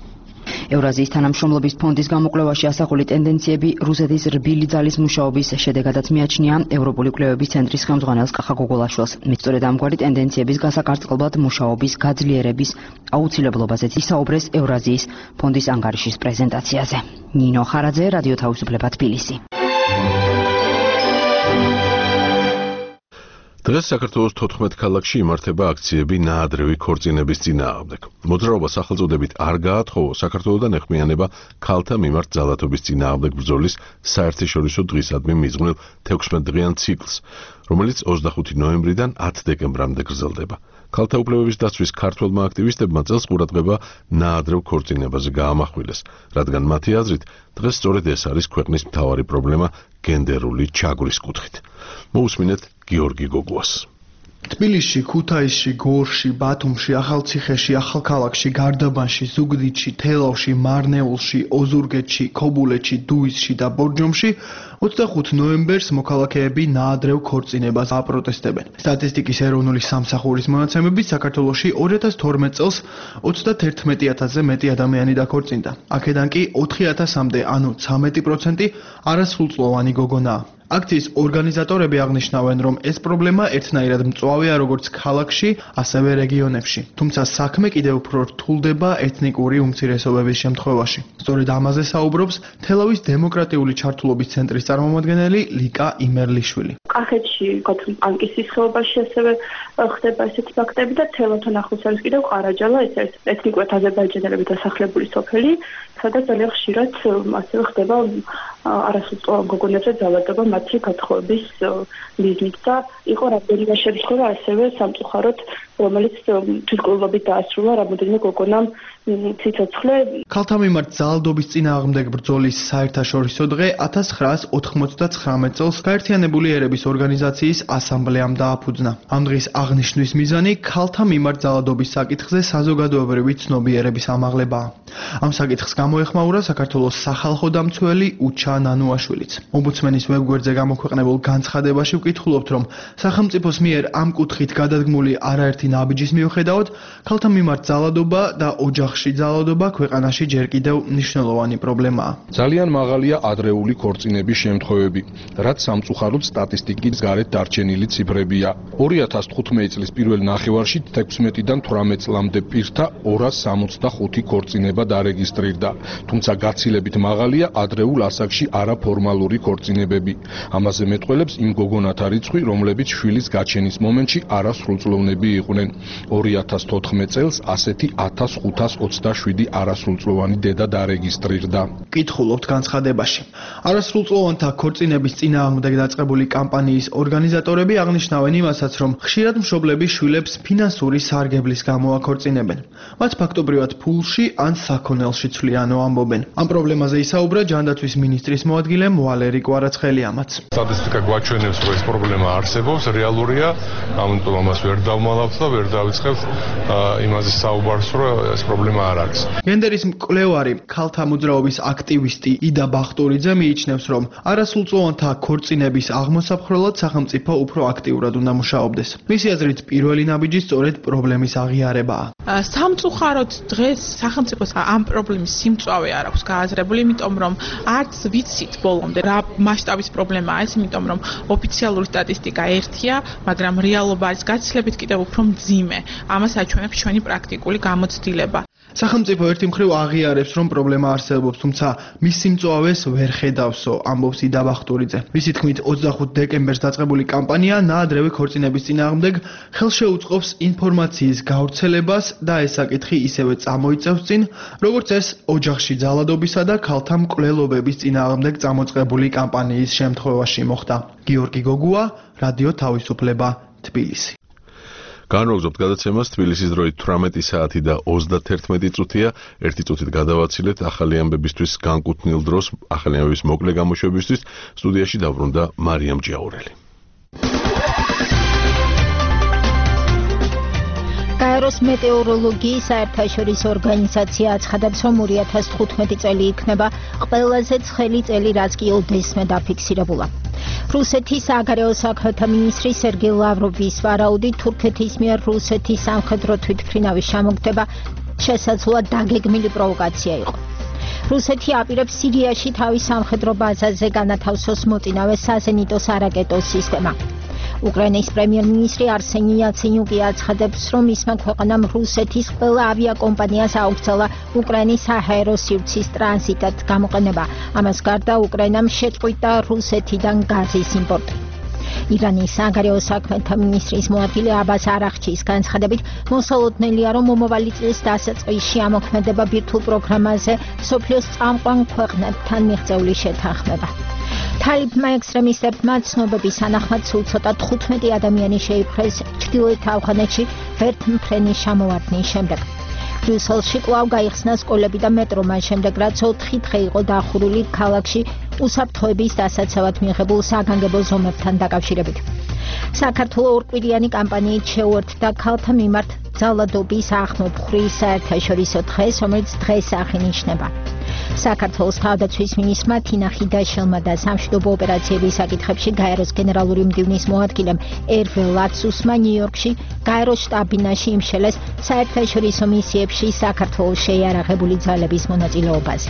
ევრაზიის თანამშრომლობის ფონდის გამოკვლევაში ასახული ტენდენციები რუსეთის რბილი ძალის მუშაობის შედეგადაც მიაჩნია ევროპული კვლევების ცენტრის ხელმძღვანელს კახა გოგოლაშვილს. სწორედ ამგვარი ტენდენციების გასაკარწყლად მუშაობის გაძლიერების აუცილებლობაზეც ისაუბრეს ევრაზიის ფონდის ანგარიშის პრეზენტაციაზე. ნინო ხარაძე, რადიო თავისუფლება, თბილისი. დღეს საქართველოს 14 ქალაქში იმართება აქციები ნაადრევი ქორწინების წინააღმდეგ. მოძრაობა სახელწოდებით არ გაათხოვო საქართველოდან ეხმიანება ქალთა მიმართ ძალადობის წინააღმდეგ ბრძოლის საერთაშორისო დღისადმი მიძღვნილ 16-დღიან ციკლს, რომელიც 25 ნოემბრიდან 10 დეკემბრამდე გრძელდება. ქალთა უფლებების დაცვის ქართველმა აქტივისტებმა წელს ყურადღება ნაადრევ ქორწინებაზე გაამახვილეს, რადგან მათი აზრით დღეს სწორედ ეს არის ქვეყნის მთავარი პრობლემა გენდერული ჩაგვრის კუთხით. მოусმინეთ გიორგი გოგუას. თბილისში, ქუთაისში, გორში, ბათუმში, ახალციხეში, ახალქალაქში, გარდაბანში, ზუგდიდში, თელავში, მარნეულში, ოზურგეთში, ქობულეთში, დუისში და ბორჯომში 25 ნოემბერს მოქალაქეები ნაადრევ ქორწინებას აპროტესტებენ. სტატისტიკის ეროვნული სამსახურის მონაცემებით საქართველოში 2012 წელს 31000-ზე მეტი ადამიანი დაქორწინდა. აქედან კი 4000-მდე, ანუ 13% არასრულწლოვანი გოგონაა. აქციის ორგანიზატორები აღნიშნავენ, რომ ეს პრობლემა ერთნაირად მწვავეა როგორც ქალაქში, ასევე რეგიონებში. თუმცა საქმე კიდევ უფრო რთულდება ეთნიკური უმცირესობების შემთხვევაში. სწორედ ამაზე საუბრობს თელავის დემოკრატიული ჩართულობის ცენტრის წარმომადგენელი ლიკა იმერლიშვილი. კახეთში, ანკისის ხეობაში ასევე ხდება ესეთი ფაქტები და თელავთან ახლოს არის კიდევ ყარაჯალა, ეს არის ეთნიკურად აზერბაიჯანელები დასახლებული სოფელი, სადაც ძალიან ხშირად ასევე ხდება არასრულწლოვან გოგონებზე ძალადობა მათი გათხოვების მიზნით და იყო რამდენიმე შემთხვევა ასევე სამწუხაროდ, რომელიც თვითმკვლელობით დაასრულა რამოდენიმე გოგონამ ციცოცხლე. ქალთა მიმართ ძალადობის წინააღმდეგ ბრძოლის საერთაშორისო დღე 1999 წელს გაერთიანებული ერების ორგანიზაციის ასამბლეამ დააფუძნა. ამ დღის აღნიშვნის მიზანი ქალთა მიმართ ძალადობის საკითხზე საზოგადოებრივი ცნობიერების ამაღლებაა. ამ საკითხს გამოეხმაურა საქართველოს სახალხო დამცველი უჩა თუმცა ნანუაშვილიც. ომბუდსმენის ვებგვერდზე გამოქვეყნებულ განცხადებაში ვკითხულობთ, რომ სახელმწიფოს მიერ ამ კუთხით გადადგმული არაერთი ნაბიჯის მიუხედავად, ქალთა მიმართ ძალადობა და ოჯახში ძალადობა ქვეყანაში ჯერ კიდევ მნიშვნელოვანი პრობლემაა. ძალიან მაღალია ადრეული ქორწინების შემთხვევები, რაც სამწუხაროდ სტატისტიკის გარეთ დარჩენილი ციფრებია. 2015 წლის პირველ ნახევარში 16-დან 18 წლამდე პირთა 265 ქორწინება დარეგისტრირდა, თუმცა გაცილებით მაღალია ადრეულ ასაკში არაფორმალური ქორწინებები. ამაზე მეტყველებს იმ გოგონათა რიცხვი, რომლებიც შვილის გაჩენის მომენტში არასრულწლოვნები იყვნენ. 2014 წელს ასეთი 1527 არასრულწლოვანი დედა დარეგისტრირდა. კითხულობთ განცხადებაში. არასრულწლოვანთა ქორწინების წინააღმდეგ დაწყებული კამპანიის ორგანიზატორები აღნიშნავენ იმასაც, რომ ხშირად მშობლები შვილებს ფინანსური სარგებლის გამო აქორწინებენ. მათ ფაქტობრივად ფულში ან საქონელში ცვლიანო ამბობენ. ამ პრობლემაზე ისაუბრა ჯანდაცვის მინისტრის მოადგილემ ვალერი კვარაცხელიამაც. სტატისტიკა გვაჩვენებს, რომ ეს პრობლემა არსებობს, რეალურია, ამიტომ ამას ვერ დავმალავთ და ვერ დავიწყებთ იმაზე საუბარს, რომ ეს პრობლემა არ არის. გენდერის მკვლევარი, ქალთა მოძრაობის აქტივისტი იდა ბახტურიძე მიიჩნევს, რომ არასრულწლოვანთა ქორწინების აღმოსაფხრელად სახელმწიფო უფრო აქტიურად უნდა მუშაობდეს. მისი აზრით, პირველი ნაბიჯი სწორედ პრობლემის აღიარებაა. სამწუხაროდ დღეს სახელმწიფოს ამ პრობლემის სიმწვავე არ აქვს გააზრებული, იმიტომ რომ არც ვიცით ბოლომდე რა მასშტაბის პრობლემაა ეს, იმიტომ რომ ოფიციალური სტატისტიკა ერთია, მაგრამ რეალობა არის გაცილებით კიდევ უფრო მძიმე. ამას აჩვენებს ჩვენი პრაქტიკული გამოცდილება. სახელმწიფო ერთი მხრივ აღიარებს, რომ პრობლემა არსებობს, თუმცა მის სიმწვავეს ვერ ხედავსო, ამბობს იდა ბახტურიძე. მისი თქმით, 25 დეკემბერს დაწყებული კამპანია ნაადრევი ქორწინების წინააღმდეგ ხელშეუწყობს ინფორმაციის გავრცელებას და ეს საკითხი ისევე წამოიწევს წინ, როგორც ეს ოჯახში ძალადობისა და ქალთა მკვლელობების წინააღმდეგ წამოწყებული კამპანიის შემთხვევაში მოხდა. გიორგი გოგუა, რადიო თავისუფლება, თბილისი. განვაგრძობთ გადაცემას თბილისის დროით 18 საათი და 31 წუთია. ერთი წუთით გადავაცილეთ ახალი ამბებისთვის განკუთვნილ დროს, ახალი ამბების მოკლე გამოშვებისთვის სტუდიაში დაბრუნდა მარიამ ჯიაურელი. გაეროს მეტეოროლოგიის საერთაშორისო ორგანიზაცია აცხადებს, რომ 2015 წელი იქნება ყველაზე ცხელი წელი, რაც კი ოდესმე დაფიქსირებულა. რუსეთის საგარეო საქმეთა მინისტრი სერგეი ლავროვის ვარაუდით, თურქეთის მიერ რუსეთის სამხედრო თვითმფრინავის ჩამოგდება შესაძლოა დაგეგმილი პროვოკაცია იყო. რუსეთი აპირებს სირიაში თავის სამხედრო ბაზაზე განათავსოს მოწინავე საზენიტო სარაკეტო სისტემა. უკრაინის პრემიერ-მინისტრი არსენი იაცენიუკი აცხადებს, რომ მისმა ქვეყანამ რუსეთის ყველა ავიაკომპანიას აუქცელა უკრაინის საჰაერო სივრცის ტრანზიტად გამოყენება. ამას გარდა უკრაინამ შეწყვიტა რუსეთიდან გაზის იმპორტი. ირანის საგარეო საქმეთა მინისტრის მოადგილე აბას არახჩის განცხადებით, მოსალოდნელია, რომ მომავალი წლის დასაწყისში ამოქმედება ბირთვულ პროგრამაზე მსოფლიოს წამყვან ქვეყნებთან მიღწეული შეთანხმება. თალიბმა ექსტრემისტებმა ცნობების თანახმად სულ ცოტა 15 ადამიანი შეიპყრეს ჩრდილოეთ ავღანეთში ვერთმფრენის ჩამოვარდნის შემდეგ. ბრიუსელში კვლავ გაიხსნა სკოლები და მეტრო მას შემდეგ, რაც 4 დღე იყო დახურული ქალაქში უსაფრთხოების დასაცავად მიიღებულ საგანგებო ზომებთან დაკავშირებით. საქართველოს ორკვირიანი კამპანიით შეუერთდა ქალთა მიმართ ძალადობის ახმობხრის საერთაშორისო დღეს, რომელიც დღეს აღინიშნება. საქართველოს თავდაცვის მინისტრმა თინა ხიდაშელმა და სამშვიდობო ოპერაციების საკითხებში გაეროს გენერალური მდივნის მოადგილემ ერვე ლაცუსმა ნიუ-იორკში გაეროს შტაბ-ბინაში იმშელეს საერთაშორისო მისიებში საქართველოს შეიარაღებული ძალების მონაწილეობაზე.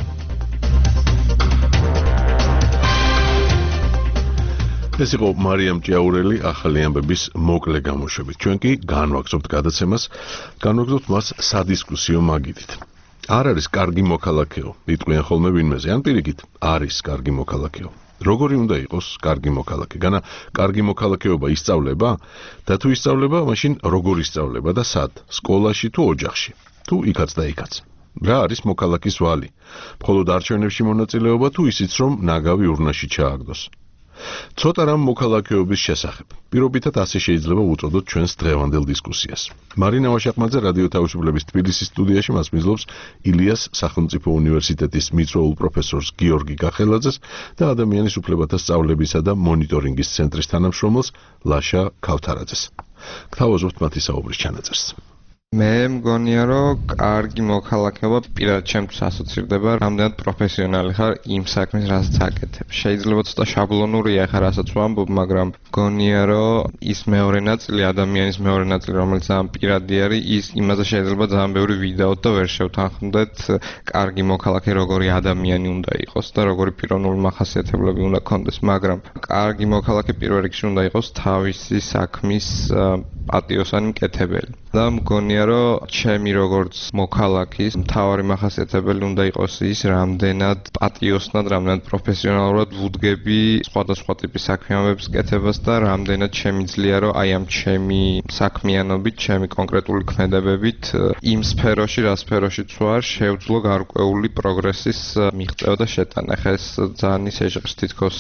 ეს იყო მარიამ ჭიაურელი ახალი ამბების მოკლე გამოშვებით. ჩვენ კი განვაგრძობთ გადაცემას, განვაგრძობთ მას სადისკუსიო მაგიდით. არ არის კარგი მოქალაქეო, იტყვიან ხოლმე ვინმეზე, ან პირიქით, არის კარგი მოქალაქეო. როგორი უნდა იყოს კარგი მოქალაქე? განა კარგი მოქალაქეობა ისწავლება? და თუ ისწავლება, მაშინ როგორ ისწავლება და სად? სკოლაში თუ ოჯახში? თუ იქაც და იქაც? რა არის მოქალაქის ვალი? მხოლოდ არჩევნებში მონაწილეობა თუ ისიც, რომ ნაგავი ურნაში ჩააგდოს? ცოტა რამ მოქალაქეობის შესახებ. პირობითად ასე შეიძლება უწოდოთ ჩვენს დღევანდელ დისკუსიას. მარინა ვაშაყმაძე რადიო თავისუფლების თბილისის სტუდიაში მას მისლობს ილიას სახელმწიფო უნივერსიტეტის მიწვეულ პროფესორს გიორგი გახელაძეს და ადამიანის უფლებათა სწავლებისა და მონიტორინგის ცენტრის თანამშრომელს ლაშა ქავთარაძეს. გთავაზობთ მათი საუბრის ჩანაწერს. მე მგონია რომ კარგი მოქალაქეობა პირადად ჩემთვის ასოცირდება რამდენად პროფესიონალი ხარ იმ საქმის რასაც აკეთებ. შეიძლება ცოტა შაბლონურია ხარ რასაც ვამბობ, მაგრამ მგონია რომ ის მეორე ნაწილი ადამიანის მეორე ნაწილი რომელიც ამ პირადი არის ის იმაზე შეიძლება ძალიან ბევრი ვიდეოთ და ვერ შევთანხმდეთ კარგი მოქალაქე როგორი ადამიანი უნდა იყოს და როგორი პიროვნული მახასიათებლები უნდა ქონდეს, მაგრამ კარგი მოქალაქე პირველ რიგში უნდა იყოს თავისი საქმის პატიოსანი მკეთებელი. და მგონია რომ ჩემი როგორც მოქალაქის მთავარი მახასიათებელი უნდა იყოს ის რამდენად პატიოსნად, რამდენად პროფესიონალურად ვუდგები სხვადასხვა ტიპის საქმიანობების კეთებას და რამდენად შემიძლია რომ აი ამ ჩემი საქმიანობით, ჩემი კონკრეტული ქმედებებით იმ სფეროში, რა სფეროშიც ვარ, შევძლო გარკვეული პროგრესის მიღწევა და შეტანა. ხა ეს ძალიან ისე ჟღერს თითქოს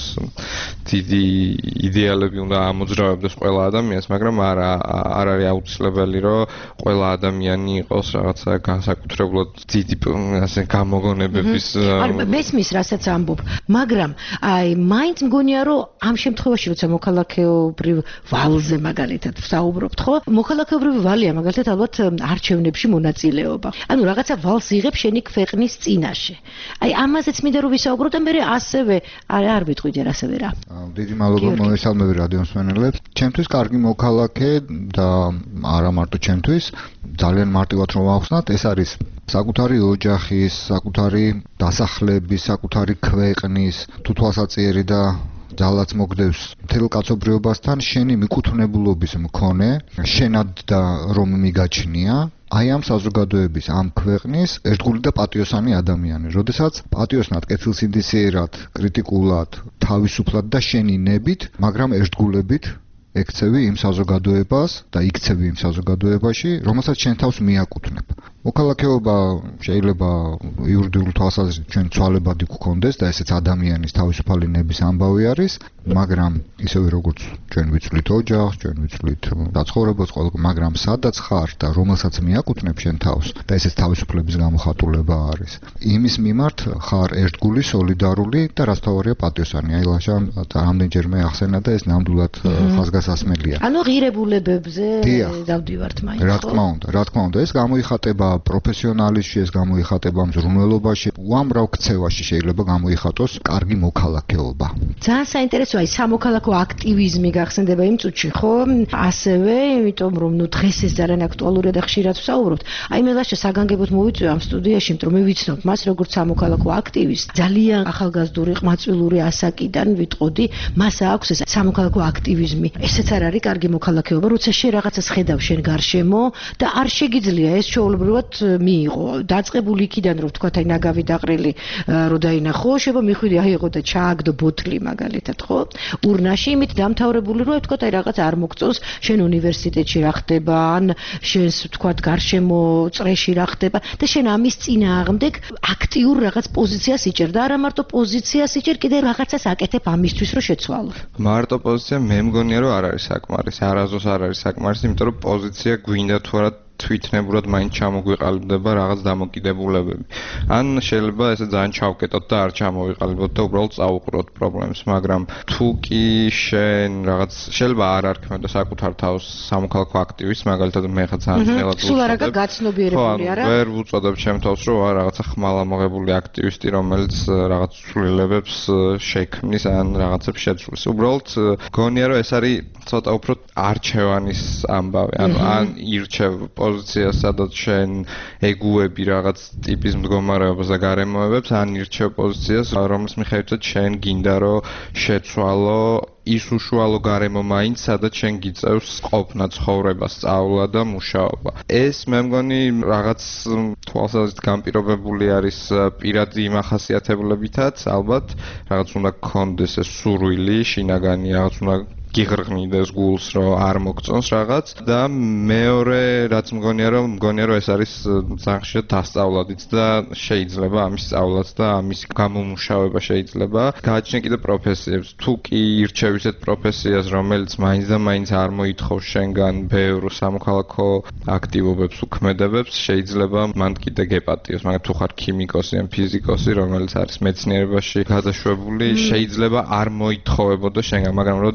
დიდი იდეალები უნდა ამოძრავებდეს ყველა ადამიანს, მაგრამ არ არის აუცილებელი რომ ყველა ადამიანი იყოს რაღაცა განსაკუთრებულად დიდი ასე გამოგონებების მესმის რასაც ამბობ, მაგრამ აი მაინც მგონია რომ ამ შემთხვევაში როცა მოქალაქეობრივ ვალზე მაგალითად ვსაუბრობთ, ხო? მოქალაქეობრივი ვალია მაგალითად ალბათ არჩევნებში მონაწილეობა. ანუ რაღაცა ვალს იღებ შენი ქვეყნის წინაშე. აი ამაზეც მინდა რომ ვისაუბროთ და მე ასევე არ ვიტყვიდე ასევე რა. დიდი მადლობა მოგესალმები რადიომსმენელებს. ჩემთვის კარგი მოქალაქე და არა მარტო ჩემთვის ძალიან მარტივად რომ ავხსნათ, ეს არის საკუთარი ოჯახის, საკუთარი დასახლების, საკუთარი ქვეყნის, თუ თვალსაჩინო და ძალაც მოგდევს მთელ კაცობრიობასთან შენი მიკუთვნებულობის მქონე, შენად და რომ მიგაჩნია აი ამ საზოგადოების, ამ ქვეყნის ერთგული და პატიოსანი ადამიანი, როდესაც პატიოსნად, კეთილსინდისიერად, კრიტიკულად, თავისუფლად და შენი ნებით, მაგრამ ერთგულებით ექცევი იმ საზოგადოებას და იქცევი იმ საზოგადოებაში, რომელსაც შენ თავს მიაკუთვნებ. მოქალაქეობა შეიძლება იურიდიული თვალსაზრისით ჩვენ ცვალებადი გქონდეს და ესეც ადამიანის თავისუფალი ნების ამბავი არის, მაგრამ ისევე როგორც ჩვენ ვიცვლით ოჯახს, ჩვენ ვიცვლით დაცხოვრებას, მაგრამ სადაც ხარ და რომელსაც მიაკუთვნებ შენ თავს და ესეც თავისუფლების გამოხატულება არის. იმის მიმართ ხარ ერთგული, სოლიდარული და რაც თავარია პატიოსანი. აი ლაშა რამდენჯერმე ახსენა და ეს ნამდვილად ხაზგასასმელია. ანუ ღირებულებებზე დავდივართ მაინც. რა თქმა უნდა, ეს გამოიხატება პროფესიონალიზმში, ეს გამოიხატება მზრუნველობაში, უამრავ ქცევაში შეიძლება გამოიხატოს კარგი მოქალაქეობა. ძალიან საინტერესოა ის სამოქალაქო აქტივიზმი გახსენდება იმ წუთში, ხო? ასევე, იმიტომ რომ დღეს ეს ძალიან აქტუალურია და ხშირად ვსაუბრობთ. აი მე ლაშა საგანგებოდ მოვიწვია ამ სტუდიაში, იმიტომ რომ მე ვიცნობ მას როგორც სამოქალაქო აქტივისტს. ძალიან ახალგაზრდული, ყმაწვილური ასაკიდან ვიტყოდი, მას აქვს ეს სამოქალაქო აქტივიზმი. ესეც არ არის კარგი მოქალაქეობა, როცა შენ რაღაცას ხედავ შენ გარშემო და არ შეგიძლია ეს ჩაოლებრივად მიიღო. დაწყებული იქიდან რომ თქვა აი ნაგავი დაყრილი რო დაინახო, შეიძლება მიხვიდე აი ეგო და ჩააგდო ბოთლი მაგალითად, ხო? ურნაში იმით დამთავრებული რომ თქვა აი რაღაც არ მოგწონს შენ უნივერსიტეტში რა ხდება, ან შენს თქვა გარშემო წრეში რა ხდება და შენ ამის წინააღმდეგ აქტიურ რაღაც პოზიციას იჭერ და არა მარტო პოზიციას იჭერ, კიდე რაღაცას აკეთებ ამისთვის რომ შეცვალო. მარტო პოზიცია მე მგონია რომ არ არის საკმარისი, არასდროს არ არის საკმარისი, იმიტომ რომ პოზიცია გვინდა თუ არა თვითნებურად მაინც ჩამოგვიყალიბდება რაღაც დამოკიდებულებები. ან შეიძლება ესე ძალიან ჩავკეტოთ და არ ჩამოვიყალიბოთ და უბრალოდ წავუყუროთ პრობლემებს, მაგრამ თუ კი შენ რაღაც შეიძლება არ არქმევდა საკუთარ თავს სამოქალაქო აქტივისტს, მაგალითად მე ხა ძალიან ძნელად ვუწოდებ. სულ არაკა გაცნობიერებული არა? ვერ ვუწოდებ ჩემ თავს, რომ ვარ რაღაცა ხმალამოღებული აქტივისტი, რომელიც რაღაც ცვლილებებს შექმნის ან რაღაცებს შეცვლის. უბრალოდ გონია რომ ეს არის ცოტა უფრო არჩევანის ამბავი, ან ირჩევ პოზიციას, სადაც შენ ეგუები რაღაც ტიპის მდგომარეობას და გარემოებებს, ან ირჩევ პოზიციას, რომლის მიხედვითაც შენ გინდა რომ შეცვალო ის უშუალო გარემო მაინც, სადაც შენ გიწევს ყოფნა, ცხოვრება, სწავლა და მუშაობა. ეს მე მგონი რაღაც თვალსაზრისით განპირობებული არის პირადი მახასიათებლებითაც, ალბათ რაღაც უნდა გქონდეს ეს სურვილი, შინაგანი რაღაც უნდა გიღრღნიდეს გულს, რომ არ მოგწონს რაღაც და მეორე რაც მგონია რომ ეს არის ძალიან ხშირად დასწავლადიც და შეიძლება ამის სწავლაც და ამის გამომუშავება შეიძლება. გააჩნია კიდე პროფესიებს. თუ კი ირჩევ ისეთ პროფესიას, რომელიც მაინც და მაინც არ მოითხოვს შენგან ბევრ სამოქალაქო აქტივობებს, უქმედებებს, შეიძლება მან კიდე გეპატიოს. მაგრამ თუ ხარ ქიმიკოსი ან ფიზიკოსი, რომელიც არის მეცნიერებაში გადაშვებული, შეიძლება არ მოითხოვებოდო შენგან, მაგრამ როდესაც ახლა მე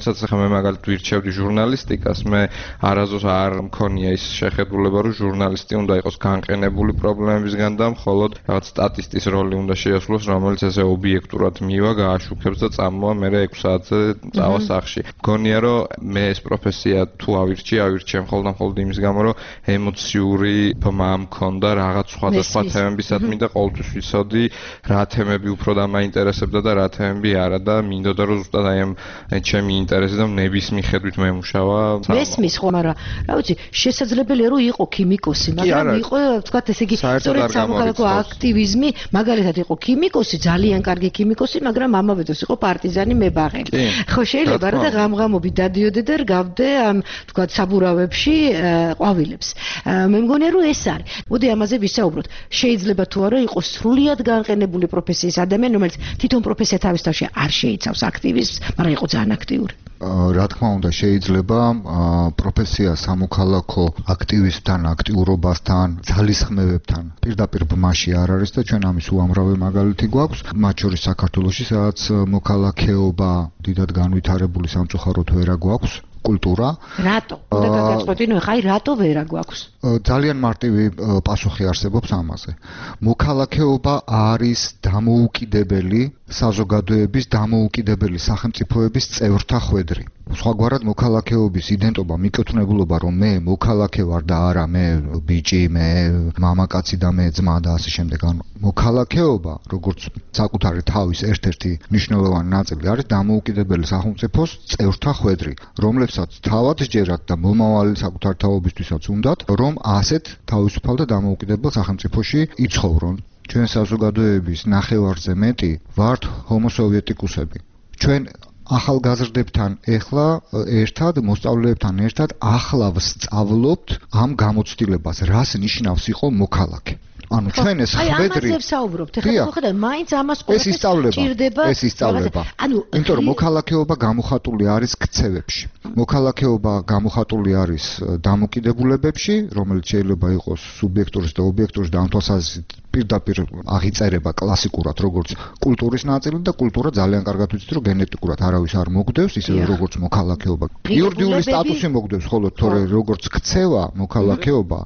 მაგალითად ვირჩევდი ჟურნალისტიკას, მე არასდროს არ მქონია ის შეხედულება, რომ ჟურნალისტი უნდა იყოს განყენებული პრობლემებისგან და მხოლოდ რაღაც სტატისტის როლი უნდა შეასრულოს, რომელიც ესე ობიექტურად მივა, გააშუქებს და წამოვა მერე 6 საათზე წავა სახლში. მგონია, რომ მე ეს პროფესია თუ ავირჩიე მხოლოდ იმის გამო, რომ ემოციური ბმა მქონდა რაღაც სხვადასხვა თემებისადმი და ყოველთვის ვიცოდი რა თემები უფრო დამაინტერესებდა და რა თემები არა და მინდოდა რომ ზუსტად აი ამ ჩემი ინტერესი და ნების მიხედვით მემუშავა. მესმის ხო, მაგრამ რა ვიცი, შესაძლებელია რომ იყო ქიმიკოსი, მაგრამ იყო თქვა ესე იგი სწორედ სამოქალაქო აქტივიზმი, მაგალითად იყო ქიმიკოსი, ძალიან კარგი ქიმიკოსი, მაგრამ ამავე დროს იყო პარტიზანი მებაღე. ხო შეიძლება რა და ღამღამობით დადიოდე და რგავდე ამ თქვა საბურავებში ყვავილებს. მე მგონია რომ ეს არის. მოდი ამაზე ვისაუბროთ. შეიძლება თუ არა იყოს სრულიად განყენებული პროფესიის ადამიანი, რომელიც თვითონ პროფესია თავის თავში არ შეიცავს აქტივიზმს, მაგრამ იყო ძალიან აქტიური. რა თქმა უნდა, შეიძლება პროფესია სამოქალაქო აქტივისტთან, აქტიურობასთან, ძალისხმევებთან პირდაპირ ბმაში არ არის და ჩვენ ამის უამრავი მაგალითი გვაქვს, მათ შორის საქართველოში, სადაც მოქალაქეობა დიდად განვითარებული სამწუხაროდ ვერა გვაქვს. კულტურა. რატო? უნდა გაგაწყობინო, ხაი რატო ვერა გვაქვს? ძალიან მარტივი პასუხი არსებობს ამაზე. მოქალაქეობა არის დამოუკიდებელი საზოგადოების, დამოუკიდებელი სახელმწიფოების წევრთა ხვედრი. სხვაგვარად მოქალაქეობის იდენტობა, მიკუთვნებულობა, რომ მე მოქალაქე ვარ და არა მე ბიჭი, მე მამაკაცი და მე ძმა და ასე შემდეგ. ანუ მოქალაქეობა, როგორც საკუთარი თავის ერთ-ერთი მნიშვნელოვანი ნაწილი არის დამოუკიდებელი სახელმწიფოს წევრთა ხვედრი, რომლებსაც თავად სჯერათ და მომავალი საკუთარ თაობისთვისაც უნდათ, რომ ასეთ თავისუფალ და დამოუკიდებელ სახელმწიფოში იცხოვრონ. ჩვენ საზოგადოების ნახევარზე მეტი ვართ ჰომოსოვიეტიკუსები. ჩვენ ახალგაზრდებთან ეხლა ერთად, მოსწავლეებთან ერთად ახლა ვსწავლობთ ამ გამოცდილებას, რას ნიშნავს იყო მოქალაქე. ანუ ჩვენ ეს ხვედრი ამაზე ვსაუბრობთ. ეხლა მოხდა, მაინც ამას ყველაფერს ჭირდება. ეს ისწავლება. იმიტომ რომ მოქალაქეობა გამოხატული არის ქცევებში. მოქალაქეობა გამოხატული არის დამოკიდებულებებში, რომელიც შეიძლება იყოს სუბიექტურის და ობიექტურის და ამ თვალსაზრისით პირდაპირ აღიწერება კლასიკურად როგორც კულტურის ნაწილი და კულტურა ძალიან კარგად ვიცით რომ გენეტიკურად არავის არ მოგდევს ისევე როგორც მოქალაქეობა. იურიდიული სტატუსი მოგდევს, ხოლო თორე როგორც ქცევა მოქალაქეობა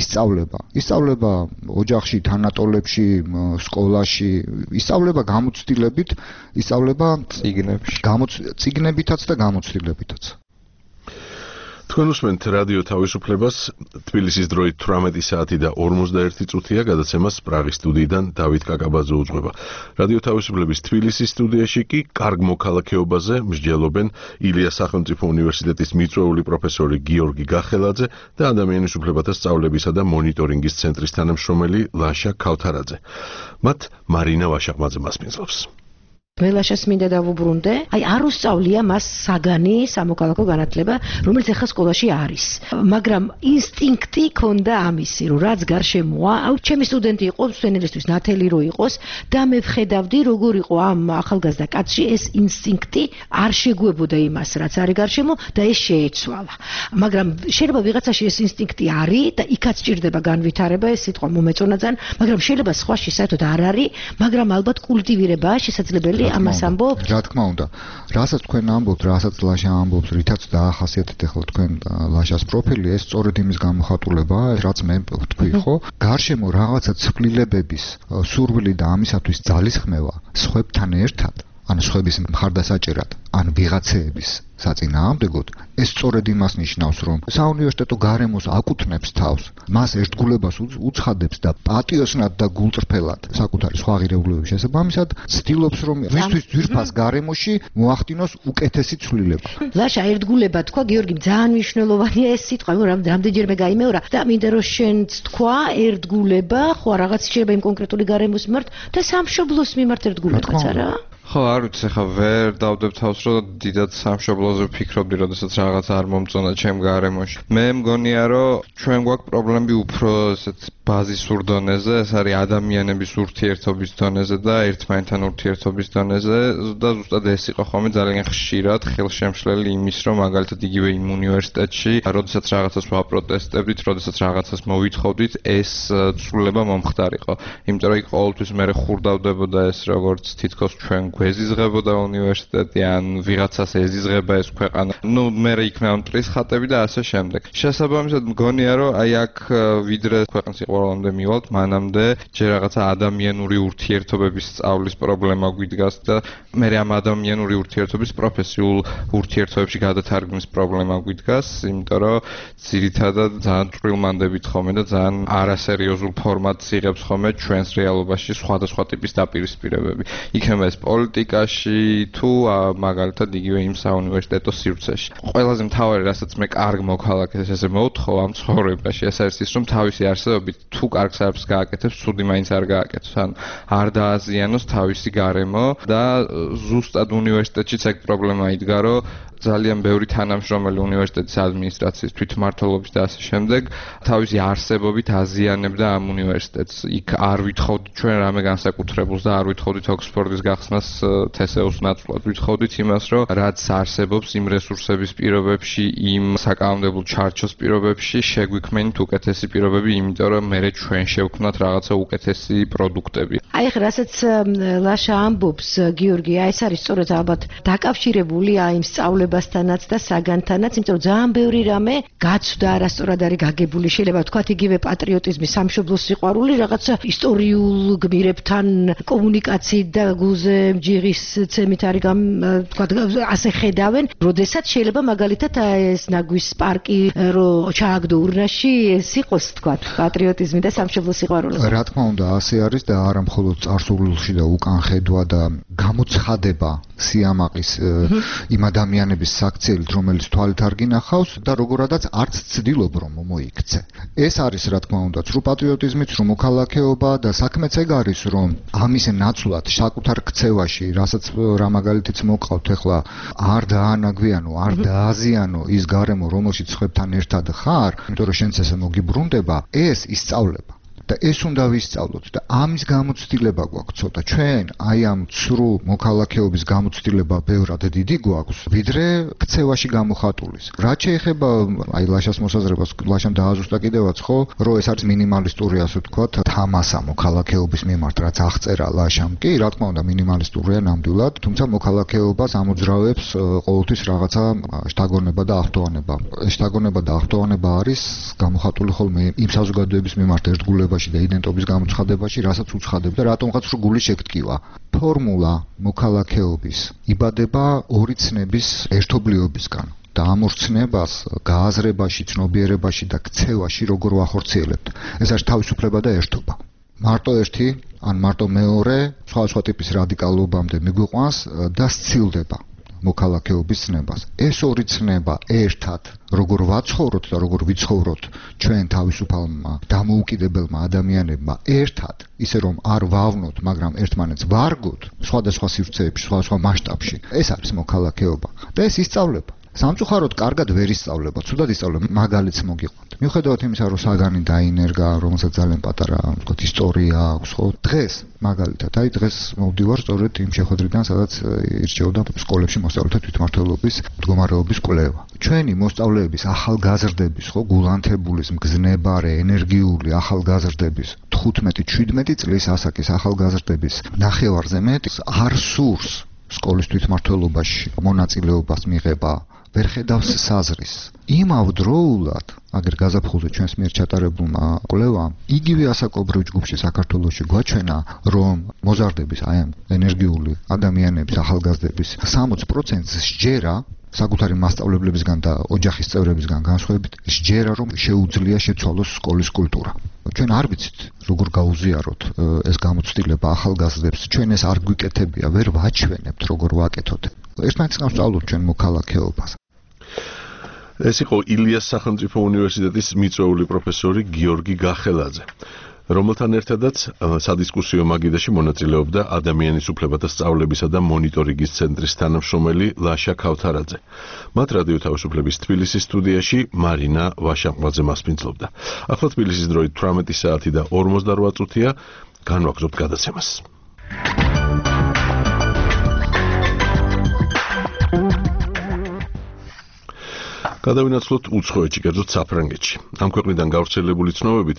ისწავლება ოჯახში, თანატოლებში, სკოლაში, ისწავლება გამოცდილებით, ისწავლება წიგნებში. წიგნებითაც და გამოცდილებითაც. თქვენ უსმენთ რადიო თავისუფლებას, თბილისის დროით 18 საათი და 41 წუთია, გადაცემას პრაღის სტუდიიდან დავით კაკაბაძე უძღვება. რადიო თავისუფლების თბილისის სტუდიაში კი კარგ მოქალაქეობაზე მსჯელობენ ილიას სახელმწიფო უნივერსიტეტის მიწვეული პროფესორი გიორგი გახელაძე და ადამიანის უფლებათა სწავლებისა და მონიტორინგის ცენტრის თანამშრომელი ლაშა ქავთარაძე. მათ მარინა ვაშაყმაძე მასპინძლობს. ველაშას მინდა დავუბრუნდე, აი არ უსწავლია მას საგანი სამოქალაქო განათლება, რომელიც ახლა სკოლაში არის. მაგრამ ინსტინქტი ქონდა ამისი, რომ რაც გარშემოა, აუ ჩემი სტუდენტი იყოს, სვენელისთვის ნათელი რო იყოს და მე ვხედავდი, როგორ იყო ამ ახალგაზრდა კაცში ეს ინსტინქტი, არ შეგვებოდა იმას, რაც არის გარშემო და ეს შეეცვალა. მაგრამ შეიძლება ვიღაცაში ეს ინსტინქტი არის და იქაც ჭირდება განვითარება, ეს სიტყვა მომეწონა ძალიან, მაგრამ შეიძლება სხვაში საერთოდ არ არის, მაგრამ ალბათ კულტივირებაა შესაძლებელი ამას ამბობთ? რა თქმა უნდა. რასაც თქვენ ამბობთ, რასაც ლაშა ამბობს, რითაც დაახასიათეთ ახლა თქვენ ლაშას პროფილი, ეს სწორედ იმის გამოხატულებაა, რაც მე ვთქვი, ხო? გარშემო რაღაცა ცვლილებების სურვილი და ამისათვის ძალისხმევა სხვებთან ერთად, ან სხვების მხარდასაჭერად, ან ვიღაცეების საწინააღმდეგოდ, ეს სწორედ იმას ნიშნავს, რომ საუნივერსიტეტო გარემოს აკუთვნებს თავს, მას ერთგულებას უცხადებს და პატიოსნად და გულწრფელად საკუთარი სხვა ღირებულებების შესაბამისად ცდილობს, რომ ვისთვის ძვირფას გარემოში მოახდინოს უკეთესი ცვლილება. ლაშა ერთგულება თქვა, გიორგი, ძალიან მნიშვნელოვანია ეს სიტყვა, რამდენჯერმე გაიმეორა და მინდა რომ შენც თქვა ერთგულება, ხო რაღაც შეიძლება იმ კონკრეტული გარემოს მიმართ და სამშობლოს მიმართ ერთგულებაც არა? ხო, არ ვიცი, ხა ვერ დავდებ თავს, რომ დიდად სამშობლოზე ვფიქრობდი, როდესაც რაღაც არ მომწონა ჩემ გარემოში. მე მგონია, რომ ჩვენ გვაქვს პრობლემები უფრო ესეთ ბაზისურ დონეზე, ეს არის ადამიანების ურთიერთობის დონეზე და ერთმანეთთან ურთიერთობის დონეზე და ზუსტად ეს იყო ხოლმე ძალიან ხშირად ხელშემშლელი იმის, რომ მაგალითად იგივე იმ უნივერსიტეტში, როდესაც რაღაცას ვაპროტესტებდით, როდესაც რაღაცას მოვითხოვდით, ეს ცვლილება მომხდარიყო. იმიტომ რომ იქ ყოველთვის მე ხურდავდებოდა ეს როგორც თითქოს ჩვენ გვეზიზღებოდა უნივერსიტეტი ან ვიღაცას ეზიზღება ეს ქვეყანა. ნუ მე იქნა მტრის ხატები და ასე შემდეგ. შესაბამისად მგონია რომ აი აქ ვიდრე ქვეყნის სიყვარულამდე მივალთ, მანამდე ჯერ რაღაცა ადამიანური ურთიერთობების სწავლის პრობლემა გვიდგას და მე ამ ადამიანური ურთიერთობის პროფესიულ ურთიერთობებში გადათარგმნის პრობლემა გვიდგას, იმიტომ რომ ძირითადად ძალიან წვრილმანდებით ხოლმე და ძალიან არასერიოზულ ფორმატს იღებს ხოლმე ჩვენს რეალობაში სხვადასხვა ტიპის დაპირისპირებები. იქნება ეს პოლიტიკაში თუ მაგალითად იგივე იმ საუნივერსიტეტო სივრცეში. ყველაზე მთავარი, რასაც მე კარგ მოქალაქეს ესე მოვთხოვ ამ ცხოვრებაში, ეს არის ის, რომ თავისი არსებობით თუ კარგს არც გააკეთებს, ცუდი მაინც არ გააკეთებს. ან არ დააზიანოს თავისი გარემო და ზუსტად უნივერსიტეტშიც ეგ პრობლემა იდგა, რომ ძალიან ბევრი თანამშრომელი უნივერსიტეტის ადმინისტრაციის თვითმმართველობის და ასე შემდეგ თავისი არსებობით აზიანებდა ამ უნივერსიტეტს. იქ არ ვითხოვდით ჩვენ რამე განსაკუთრებულს და არ ვითხოვდით ოქსფორდის გახსნას თესეუს ნაცვლად. ვითხოვდით იმას, რომ რაც არსებობს იმ რესურსების პირობებში, იმ საკანონმდებლო ჩარჩოს პირობებში შეგვიქმნით უკეთესი პირობები, იმიტომ რომ მე ჩვენ შევქმნათ რაღაცა უკეთესი პროდუქტები. აი ხა რასაც ლაშა ამბობს გიორგი, აი ეს არის სწორედ ალბათ დაკავშირებულია იმ სწავლებასთანაც და საგანთანაც, იმიტომ რომ ძალიან ბევრი რამე გაცვდა არასწორად არის გაგებული. შეიძლება ვთქვათ იგივე პატრიოტიზმი, სამშობლოს სიყვარული, რაღაცა ისტორიულ გმირებთან კომუნიკაციით და გულზე ჯიღის ცემით არის ვთქვათ ასე ხედავენ, როდესაც შეიძლება მაგალითად ეს ნაგვის პარკი რო ჩააგდო ურნაში, ეს იყოს ვთქვათ პატრიოტიზმი და სამშობლოს სიყვარული. რა თქმა უნდა, ასე არის და არა მხოლოდ წარსულში და უკან ხედვა და გამოცხადება სიამაყის იმ ადამიანების საქციელით, რომელიც თვალით არ გინახავს და როგორადაც არც ცდილობ რომ მოიქცე. ეს არის რა თქმა უნდა ცრუ პატრიოტიზმი, ცრუ მოქალაქეობა და საქმეც ეგ არის, რომ ამის ნაცვლად საკუთარ ქცევაში, რასაც რა მაგალითიც მოყავთ ახლა, არ დაანაგვიანო, არ დააზიანო ის გარემო, რომელშიც ხებთან ერთად ხარ, იმიტომ რომ შენც ესე მოგიბრუნდება, ეს ისწავლება. და ეს უნდა ვისწავლოთ და ამის გამოცდილება გვაქვს ცოტა. ჩვენ აი ამ ცრუ მოქალაქეობის გამოცდილება ბევრად დიდი გვაქვს, ვიდრე ქცევაში გამოხატულის. რაც შეეხება აი ლაშას მოსაზრებას, ლაშამ დააზუსტა კიდევაც, ხო, რომ ეს არის მინიმალისტური, ასე ვთქვათ, თამასა მოქალაქეობის მიმართ, რაც აღწერა ლაშამ. კი, რა თქმა უნდა, მინიმალისტურია ნამდვილად, თუმცა მოქალაქეობას ამოძრავებს ყოველთვის რაღაცა შთაგონება და ახტოვანება. შთაგონება და ახტოვანება არის გამოხატული ხოლმე იმ საზოგადოების მიმართ ერთგულება და იდენტობის გამოცხადებაში, რასაც უცხადებდა, რატომღაც რო გული შეგტკივა. ფორმულა მოქალაქეობის იბადება ორი ცნების ერთობლიობისგან და ამ ორ ცნებას გააზრებაში, ცნობიერებაში და ქცევაში როგორ ვახორციელებთ. ეს არის თავისუფლება და ერთობა. მარტო ერთი, ან მარტო მეორე, სხვა ტიპის რადიკალობამდე მიგვიყვანს და სცილდება მოქალაქეობის ცნებას. ეს ორი ცნება ერთად როგორ ვაცხოვროთ და როგორ ვიცხოვროთ ჩვენ თავისუფალმა დამოუკიდებელმა ადამიანებმა ერთად, ისე რომ არ ვავნოთ, მაგრამ ერთმანეთს ვარგოთ სხვადასხვა სივრცეებში, სხვადასხვა მასშტაბში. ეს არის მოქალაქეობა და ეს ისწავლება. სამწუხაროდ კარგად ვერ ისწავლება, ცუდად ისწავლება, მაგალითს მოგიყვანთ. მიუხედავად იმისა, რომ საგანი დაინერგა, რომელსაც ძალიან პატარა, ვთქვათ, ისტორია აქვს, ხო? დღეს მაგალითად, აი დღეს მოვდივარ სწორედ იმ შეხვედრიდან, სადაც ირჩეოდა სკოლებში მოსწავლეთა თვითმმართველობის მდგომარეობის კვლევა. ჩვენი მოსწავლეების ახალგაზრდების, ხო, გულანთებულის, მგზნებარე, ენერგიული ახალგაზრდების 15-17 წლის ასაკის ახალგაზრდების ნახევარზე მეტი არ სურს სკოლის თვითმმართველობაში მონაწილეობას მიღება, ვერ ხედავს საზრის. იმავდროულად, აგერ გაზაფხულზე ჩვენს მიერ ჩატარებულმა კვლევამ, იგივე ასაკობრივ ჯგუფში საქართველოში გვაჩვენა, რომ მოზარდების აი ამ ენერგიული ადამიანების, ახალგაზრდების 60%-ს სჯერა საკუთარი მასწავლებლებისგან და ოჯახის წევრებისგან განსხვავებით სჯერა, რომ შეუძლია შეცვალოს სკოლის კულტურა. ჩვენ არ ვიცით, როგორ გაუზიაროთ ეს გამოცდილება ახალგაზრდებს, ჩვენ ეს არ გვიკეთებია, ვერ ვაჩვენებთ, როგორ ვაკეთოთ. ერთმანეთს გავსწავლოთ ჩვენ მოქალაქეობას. ეს იყო ილიას სახელმწიფო უნივერსიტეტის მიწვეული პროფესორი გიორგი გახელაძე. რომელთან ერთადაც სადისკუსიო მაგიდაში მონაწილეობდა ადამიანის უფლებათა სწავლებისა და მონიტორინგის ცენტრის თანამშრომელი ლაშა ქავთარაძე. მათ რადიო თავისუფლების თბილისის სტუდიაში მარინა ვაშაყმაძე მასპინძლობდა. ახლა თბილისის დროით 18 საათი და 48 წუთია. განვაგრძობთ გადაცემას. გადავინაცვლოთ უცხოეთში, კერძოდ საფრანგეთში. ამ ქვეყნიდან გავრცელებული ცნობებით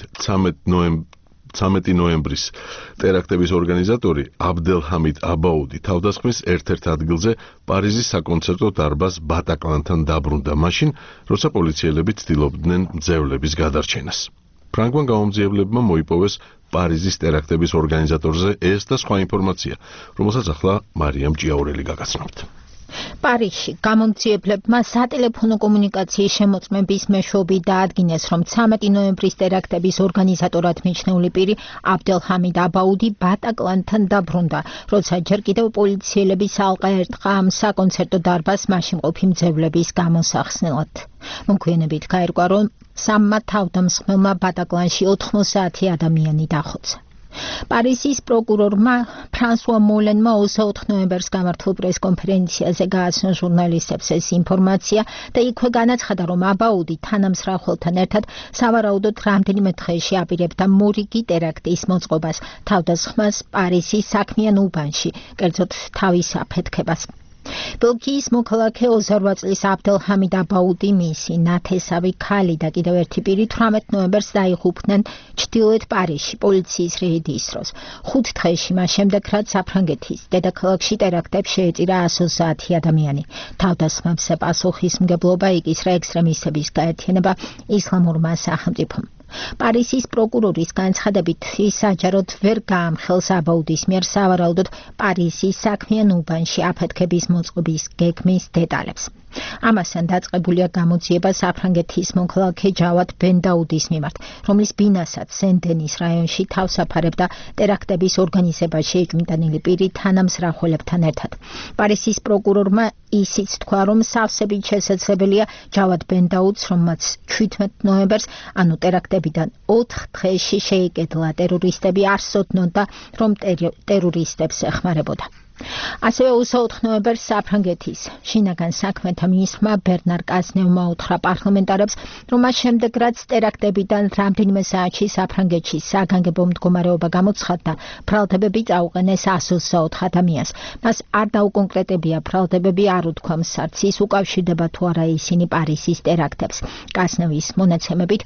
13 ნოემბრის ტერაქტების ორგანიზატორი აბდელჰამიდ აბაუდი თავდასხმის ერთ-ერთ ადგილზე პარიზის საკონცერტო დარბაზ ბატაკლანთან დაბრუნდა მაშინ, როცა პოლიციელები ცდილობდნენ მძევლების გადარჩენას. ფრანგმა გამომძიებლებმა მოიპოვეს პარიზის ტერაქტების ორგანიზატორზე ეს და სხვა ინფორმაცია, რომელსაც ახლა მარიამ ჭიაურელი გაგაცნობთ. პარიზში გამომძიებლებმა სატელეფონო კომუნიკაციის შემოწმების მეშვეობით დაადგინეს, რომ 13 ნოემბრის ტერაქტების ორგანიზატორად მიჩნეული პირი აბდელჰამიდ აბაუდი ბატაკლანთან დაბრუნდა, როცა ჯერ კიდევ პოლიციელები ალყა ერტყა ამ საკონცერტო დარბაზს მასშემყოფი მძევლების გამოსახსნელად. მოგვიანებით გაირკვა, რომ სამმა თავდამსხმელმა ბატაკლანში 90 ადამიანი დახოცა. პარიზის პროკურორმა ფრანსუა მოლენმა 24 ნოემბერს გამართულ პრესკონფერენციაზე გააცნო ჟურნალისტებს ეს ინფორმაცია და იქვე განაცხადა, რომ აბაუდი თანამსხმელთან ერთად სავარაუდოდ რამდენიმე დღეში აპირებდა მორიგი ტერაქტის მოწყობას, თავდასხმას პარიზის საქმიან უბანში, კერძოდ თავის აფეთქებას. ბელგიის მოქალაქე 28 წლის აბდელჰამიდ აბაუდი, მისი ნათესავი ქალი და კიდევ ერთი პირი 18 ნოემბერს დაიღუპნენ ჩრდილოეთ პარიზში პოლიციის რეიდის დროს. 5 დღეში მას შემდეგ, რაც საფრანგეთის დედაქალაქში ტერაქტებს შეეწირა 130 ადამიანი. თავდასხმებზე პასუხისმგებლობა იკისრა ექსტრემისტების გაერთიანება ისლამურმა სახელმწიფომ. პარიზის პროკურორის განცხადებით, ის საჯაროდ ვერ გაამხელს აბაუდის მიერ სავარაუდოდ პარიზის საქმიან უბანში აფეთქების მოწყობის გეგმის დეტალებს. ამასთან დაწყებულია გამოძიება საფრანგეთის მოქალაქე ჯავად ბენდაუდის მიმართ, რომლის ბინასაც სენ-დენის რაიონში თავს აფარებდა ტერაქტების ორგანიზებაში ეჭვმიტანილი პირი თანამსხმელებთან ერთად. პარიზის პროკურორმა ისიც თქვა, რომ სავსებით შესაძლებელია ჯავად ბენდაუდს, რომელმაც 17 ნოემბერს, ანუ ტერაქტებიდან 4 დღეში შეიკედლა ტერორისტები, არ სცოდნოდა, რომ ტერორისტებს ეხმარებოდა. ასევე 24 ნოემბერს საფრანგეთის შინაგან საქმეთა მინისტრმა ბერნარ კაზნევმა უთხრა პარლამენტარებს, რომ მას შემდეგ, რაც ტერაქტებიდან რამდენიმე საათში საფრანგეთში საგანგებო მდგომარეობა გამოცხადდა, ბრალდებები წაუყენეს 124 ადამიანს. მას არ დაუკონკრეტებია, ბრალდებები არ უთქვა მსარც ის უკავშირდება თუ არა ისინი პარიზის ტერაქტებს. კაზნევის მონაცემებით,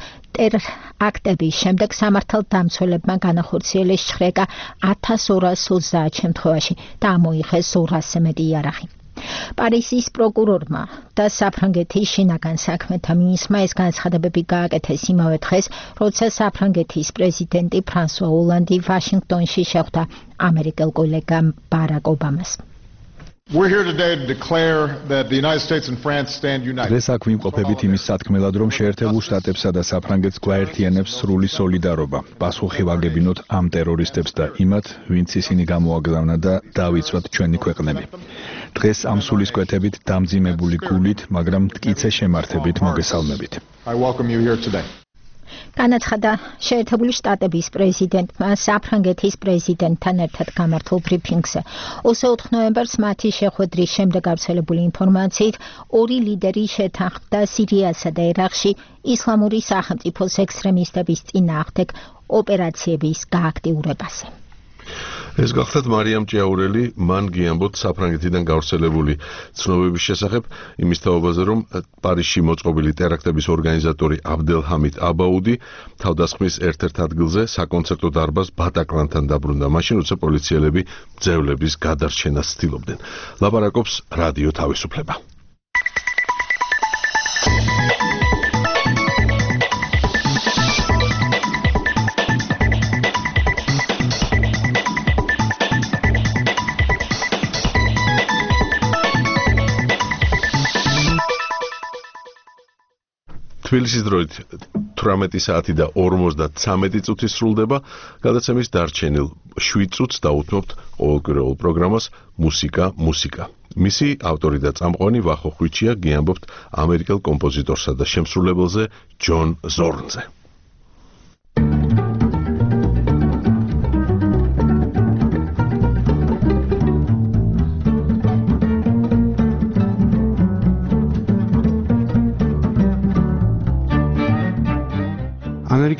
ტერაქტების შემდეგ სამართალდამცველებმა განახორციელეს ჩხრეკა 1230 შემთხვევაში და მოიხეს 200-ზე მეტი იარაღი. პარიზის პროკურორმა და საფრანგეთის შინაგან საქმეთა მინისტრმა ეს განცხადებები გააკეთეს იმავე დღეს, როცა საფრანგეთის პრეზიდენტი ფრანსუა ოლანდი ვაშინგტონში შეხვდა ამერიკელ კოლეგამ ბარაკ ობამას. დღეს აქ ვიმყოფებით იმის სათქმელად, რომ შეერთებულ შტატებსა და საფრანგეთს გვაერთიანებს სრული სოლიდარობა. პასუხი ვაგებინოთ ამ ტერორისტებს და იმათ, ვინც ისინი გამოაგზავნა და დავიცვათ ჩვენი ქვეყნები. დღეს ამ სულისკვეთებით დამძიმებული გულით, მაგრამ მტკიცე შემართებით მოგესალმებით. განაცხადა შეერთებული შტატების პრეზიდენტმა საფრანგეთის პრეზიდენტთან ერთად გამართულ ბრიფინგზე. 24 ნოემბერს მათი შეხვედრის შემდეგ გავრცელებული ინფორმაციით, ორი ლიდერი შეთანხმდა სირიასა და ერაყში ისლამური სახელმწიფოს ექსტრემისტების წინააღმდეგ ოპერაციების გააქტიურებაზე. ეს გახლავთ მარიამ ჭიაურელი, მან გიამბოთ საფრანგეთიდან გავრცელებული ცნობების შესახებ იმის თაობაზე, რომ პარიზში მოწყობილი ტერაქტების ორგანიზატორი აბდელჰამიდ აბაუდი თავდასხმის ერთ-ერთ ადგილზე საკონცერტო დარბაზ ბატაკლანთან დაბრუნდა მაშინ, როცა პოლიციელები მძევლების გადარჩენას ცდილობდნენ. ლაპარაკობს რადიო თავისუფლება. თბილისის დროით 18 საათი და 53 წუთი სრულდება. გადაცემის დარჩენილ 7 წუთს დაუთმობთ ყოველკვირეულ პროგრამას მუსიკა. მისი ავტორი და წამყვანი ვახო ხვიჩია გიამბობთ ამერიკელ კომპოზიტორსა და შემსრულებელზე ჯონ ზორნზე.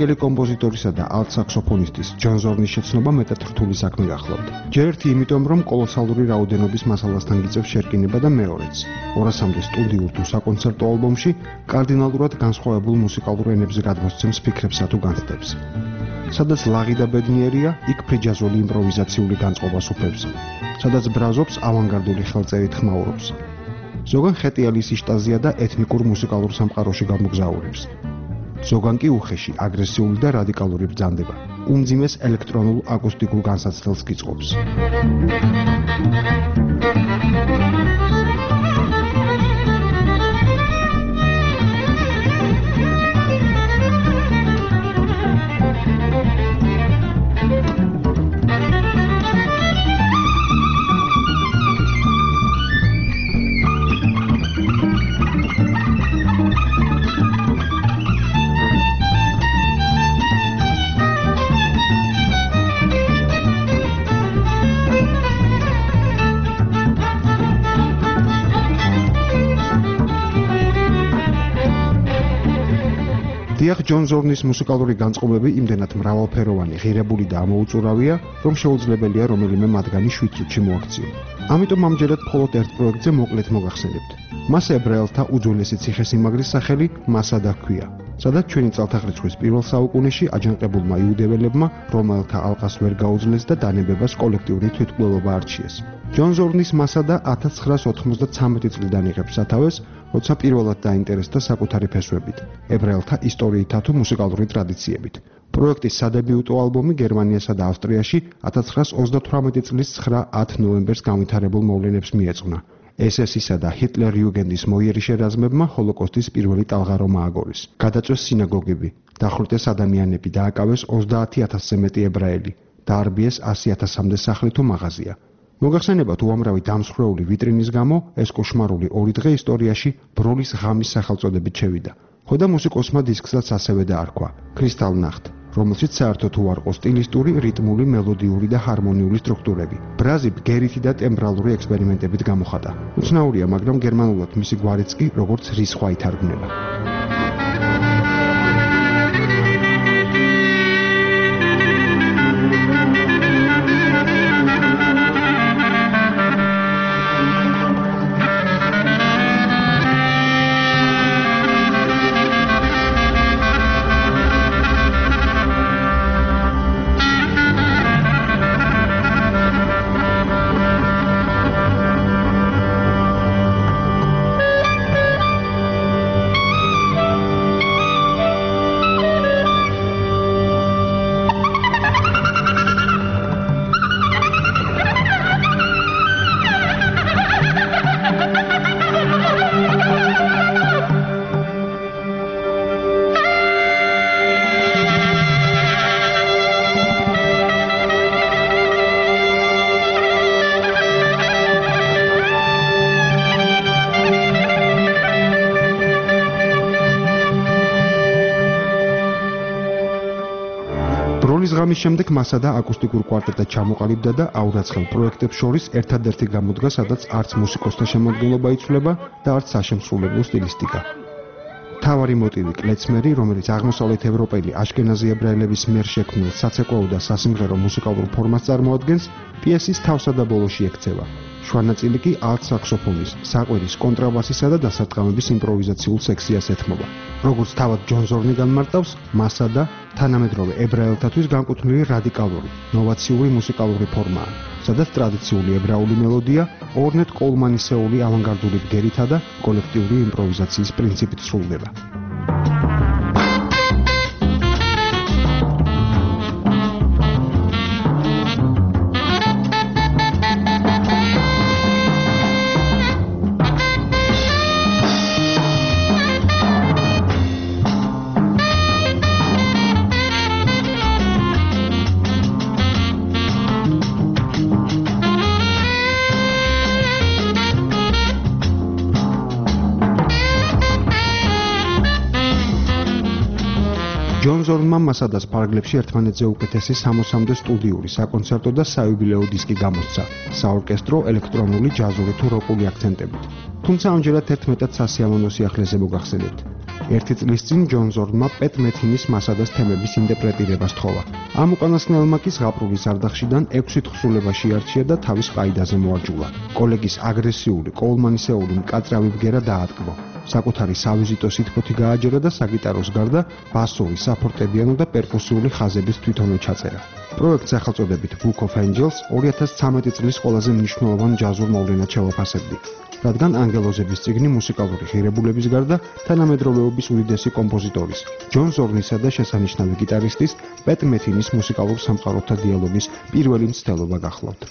ამერიკელი კომპოზიტორისა და ალტ-საქსოფონისტის ჯონ ზორნის შეცნობა მეტად რთული საქმე გახლავთ. ჯერ ერთი იმიტომ, რომ კოლოსალური რაოდენობის მასალასთან გიწევს შერკინება და მეორეც. 200-მდე სტუდიურ თუ საკონცერტო ალბომში კარდინალურად განსხვავებულ მუსიკალურ ენებზე გადმოსცემს ფიქრებსა თუ განცდებს. სადაც ლაღი და ბედნიერია, იქ ფრიჯაზული იმპროვიზაციული განწყობას უფლებს. სადაც ბრაზობს, ავანგარდული ხელწერით ხმაურობს. ზოგან ხეტიალის იშტაზია და ეთნიკურ მუსიკალურ სამყაროში გამოგზაურებს. ზოგან კი უხეში, აგრესიული და რადიკალური ბრძანდება. უმძიმეს ელექტრონულ აკუსტიკურ განსაცდელს გიწყობს. დიახ, ჯონ ზორნის მუსიკალური განწყობები იმდენად მრავალფეროვანი, ღირებული და ამოუწურავია, რომ შეუძლებელია რომელიმე მათგანი 7 წუთში მოაქციო. ამიტომ ამჯერად მხოლოდ ერთ პროექტზე მოკლედ მოგახსენებთ. მას ებრაელთა უძველესი ციხესიმაგრის სახელი მასადა ჰქვია, სადაც ჩვენი წელთაღრიცხვის პირველ საუკუნეში აჯანყებულმა იუდეველებმა რომელთა ალყას ვერ გაუძლეს და დანებებას კოლექტიური თვითმკვლელობა არჩიეს. ჯონ ზორნის მასადა 1993 წლიდან იღებს სათავეს, როცა პირველად დაინტერესდა საკუთარი ფესვებით, ებრაელთა ისტორიითა თუ მუსიკალური ტრადიციებით. პროექტის სადებიუტო ალბომი გერმანიასა და ავსტრიაში 1938 წლის 9-10 ნოემბერს განვითარებულ მოვლენებს მიეძღვნა. SS-ისა და ჰიტლერ-იუგენდის მოიერი შერაზმებმა ჰოლოკოსტის პირველი ტალღარომა ააგორეს. გადაწვეს სინაგოგები, დახვრიტეს ადამიანები და აკავეს 30,000-ზე მეტი ებრაელი, დაარბიეს 100,000-მდე სახლი თუ მაღაზია. მოგახსენებათ უამრავი დამსხვრეული ვიტრინის გამო ეს კოშმარული 2 დღე ისტორიაში ბროლის ღამის სახელწოდებით შევიდა. ხოდა მუსიკოსმა დისკსაც ასევე დაარქვა Crystal Nacht, რომელშიც საერთოდ უარყო სტილისტური, რიტმული, მელოდიური და ჰარმონიული სტრუქტურები. ბრაზი ბგერითი და ტემბრალური ექსპერიმენტებით გამოხატა. უცნაურია, მაგრამ გერმანულად მისი გვარიც კი როგორც რისხვა ითარგმნება. ამის შემდეგ მასადა აკუსტიკურ კვარტეტად ჩამოყალიბდა და აურაცხელ პროექტებს შორის ერთადერთი გამოდგა, სადაც არც მუსიკოსთა შემოქმედება იცვლება და არც საშემსრულებლო სტილისტიკა. თავარი მოტივი კლეცმერი, რომელიც აღმოსავლეთ ევროპელი აშკენაზი ებრაელების მიერ შექმნილ საცეკვაო და სასიმღერო მუსიკალურ ფორმას წარმოადგენს, პიესის თავსა და ბოლოში ექცევა. შვანაწილი კი ალტ-საქსოფონის, საყვირის, კონტრაბასისა და დასარტყამების იმპროვიზაციულ სექციას ეთმობა. როგორც თავად ჯონ ზორნი განმარტავს, მასადა თანამედროვე ებრაელთათვის განკუთვნილი რადიკალური, ნოვაციური მუსიკალური ფორმაა, სადაც ტრადიციული ებრაული მელოდია ორნეტ კოლმანისეული ავანგარდული ბგერითა და კოლექტიური იმპროვიზაციის პრინციპით სრულდება. ჯონ ზორნმა მასადას ფარგლებში ერთმანეთზე უკეთესი 60-მდე სტუდიური, საკონცერტო და საიუბილეო დისკი გამოსცა, საორკესტრო, ელექტრონული, ჯაზური თუ როკული აქცენტებით. თუმცა ამჯერად ერთ მეტად სასიამოვნო სიახლეზე მოგახსენებთ. ერთი წლის წინ ჯონ ზორნმა პეტ მეთინის მასადას თემების ინტერპრეტირება სთხოვა. ამ უკანასკნელმა კი ზღაპრუგის არდახშიდან 6 თხზულება შეარჩია და თავის ყაიდაზე მოაჯულა. კოლეგის აგრესიული, კოულმანისეული მკაცრავი ბგერა დაატკბო. საკუთარი სავიზიტო სითბოთი გააჯერა და საგიტაროს გარდა ბასური, საფორტეპიანო და პერკუსიული ხაზების თვითონვე ჩაწერა. პროექტს სახელწოდებით Book of Angels 2013 წლის ყველაზე მნიშვნელოვან ჯაზურ მოვლენად შევაფასებდი. რადგან ანგელოზების წიგნი მუსიკალური ღირებულების გარდა თანამედროვეობის უდიდესი კომპოზიტორის, ჯონ ზორნისა და შესანიშნავი გიტარისტის პეტ მეთინის მუსიკალურ სამყაროთა დიალოგის პირველი მცდელობა გახლავთ.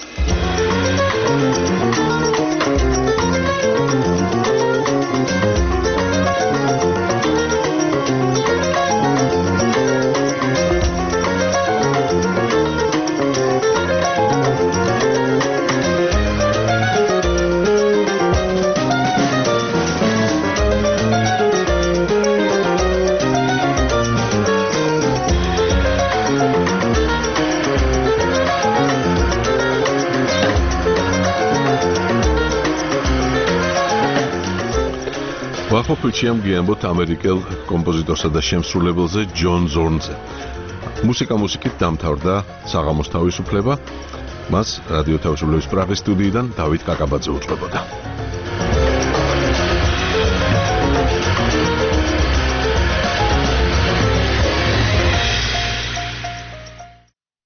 ვახოფილში ამგიანებთ ამერიკელ კომპოზიტორსა და შემსრულებელზე ჯონ ზორნზე. მუსიკით დამთავრდა საღამოს თავისუფლება. მას რადიო თავისუფლების პრაღის სტუდიიდან დავით კაკაბაძე უწყებოდა.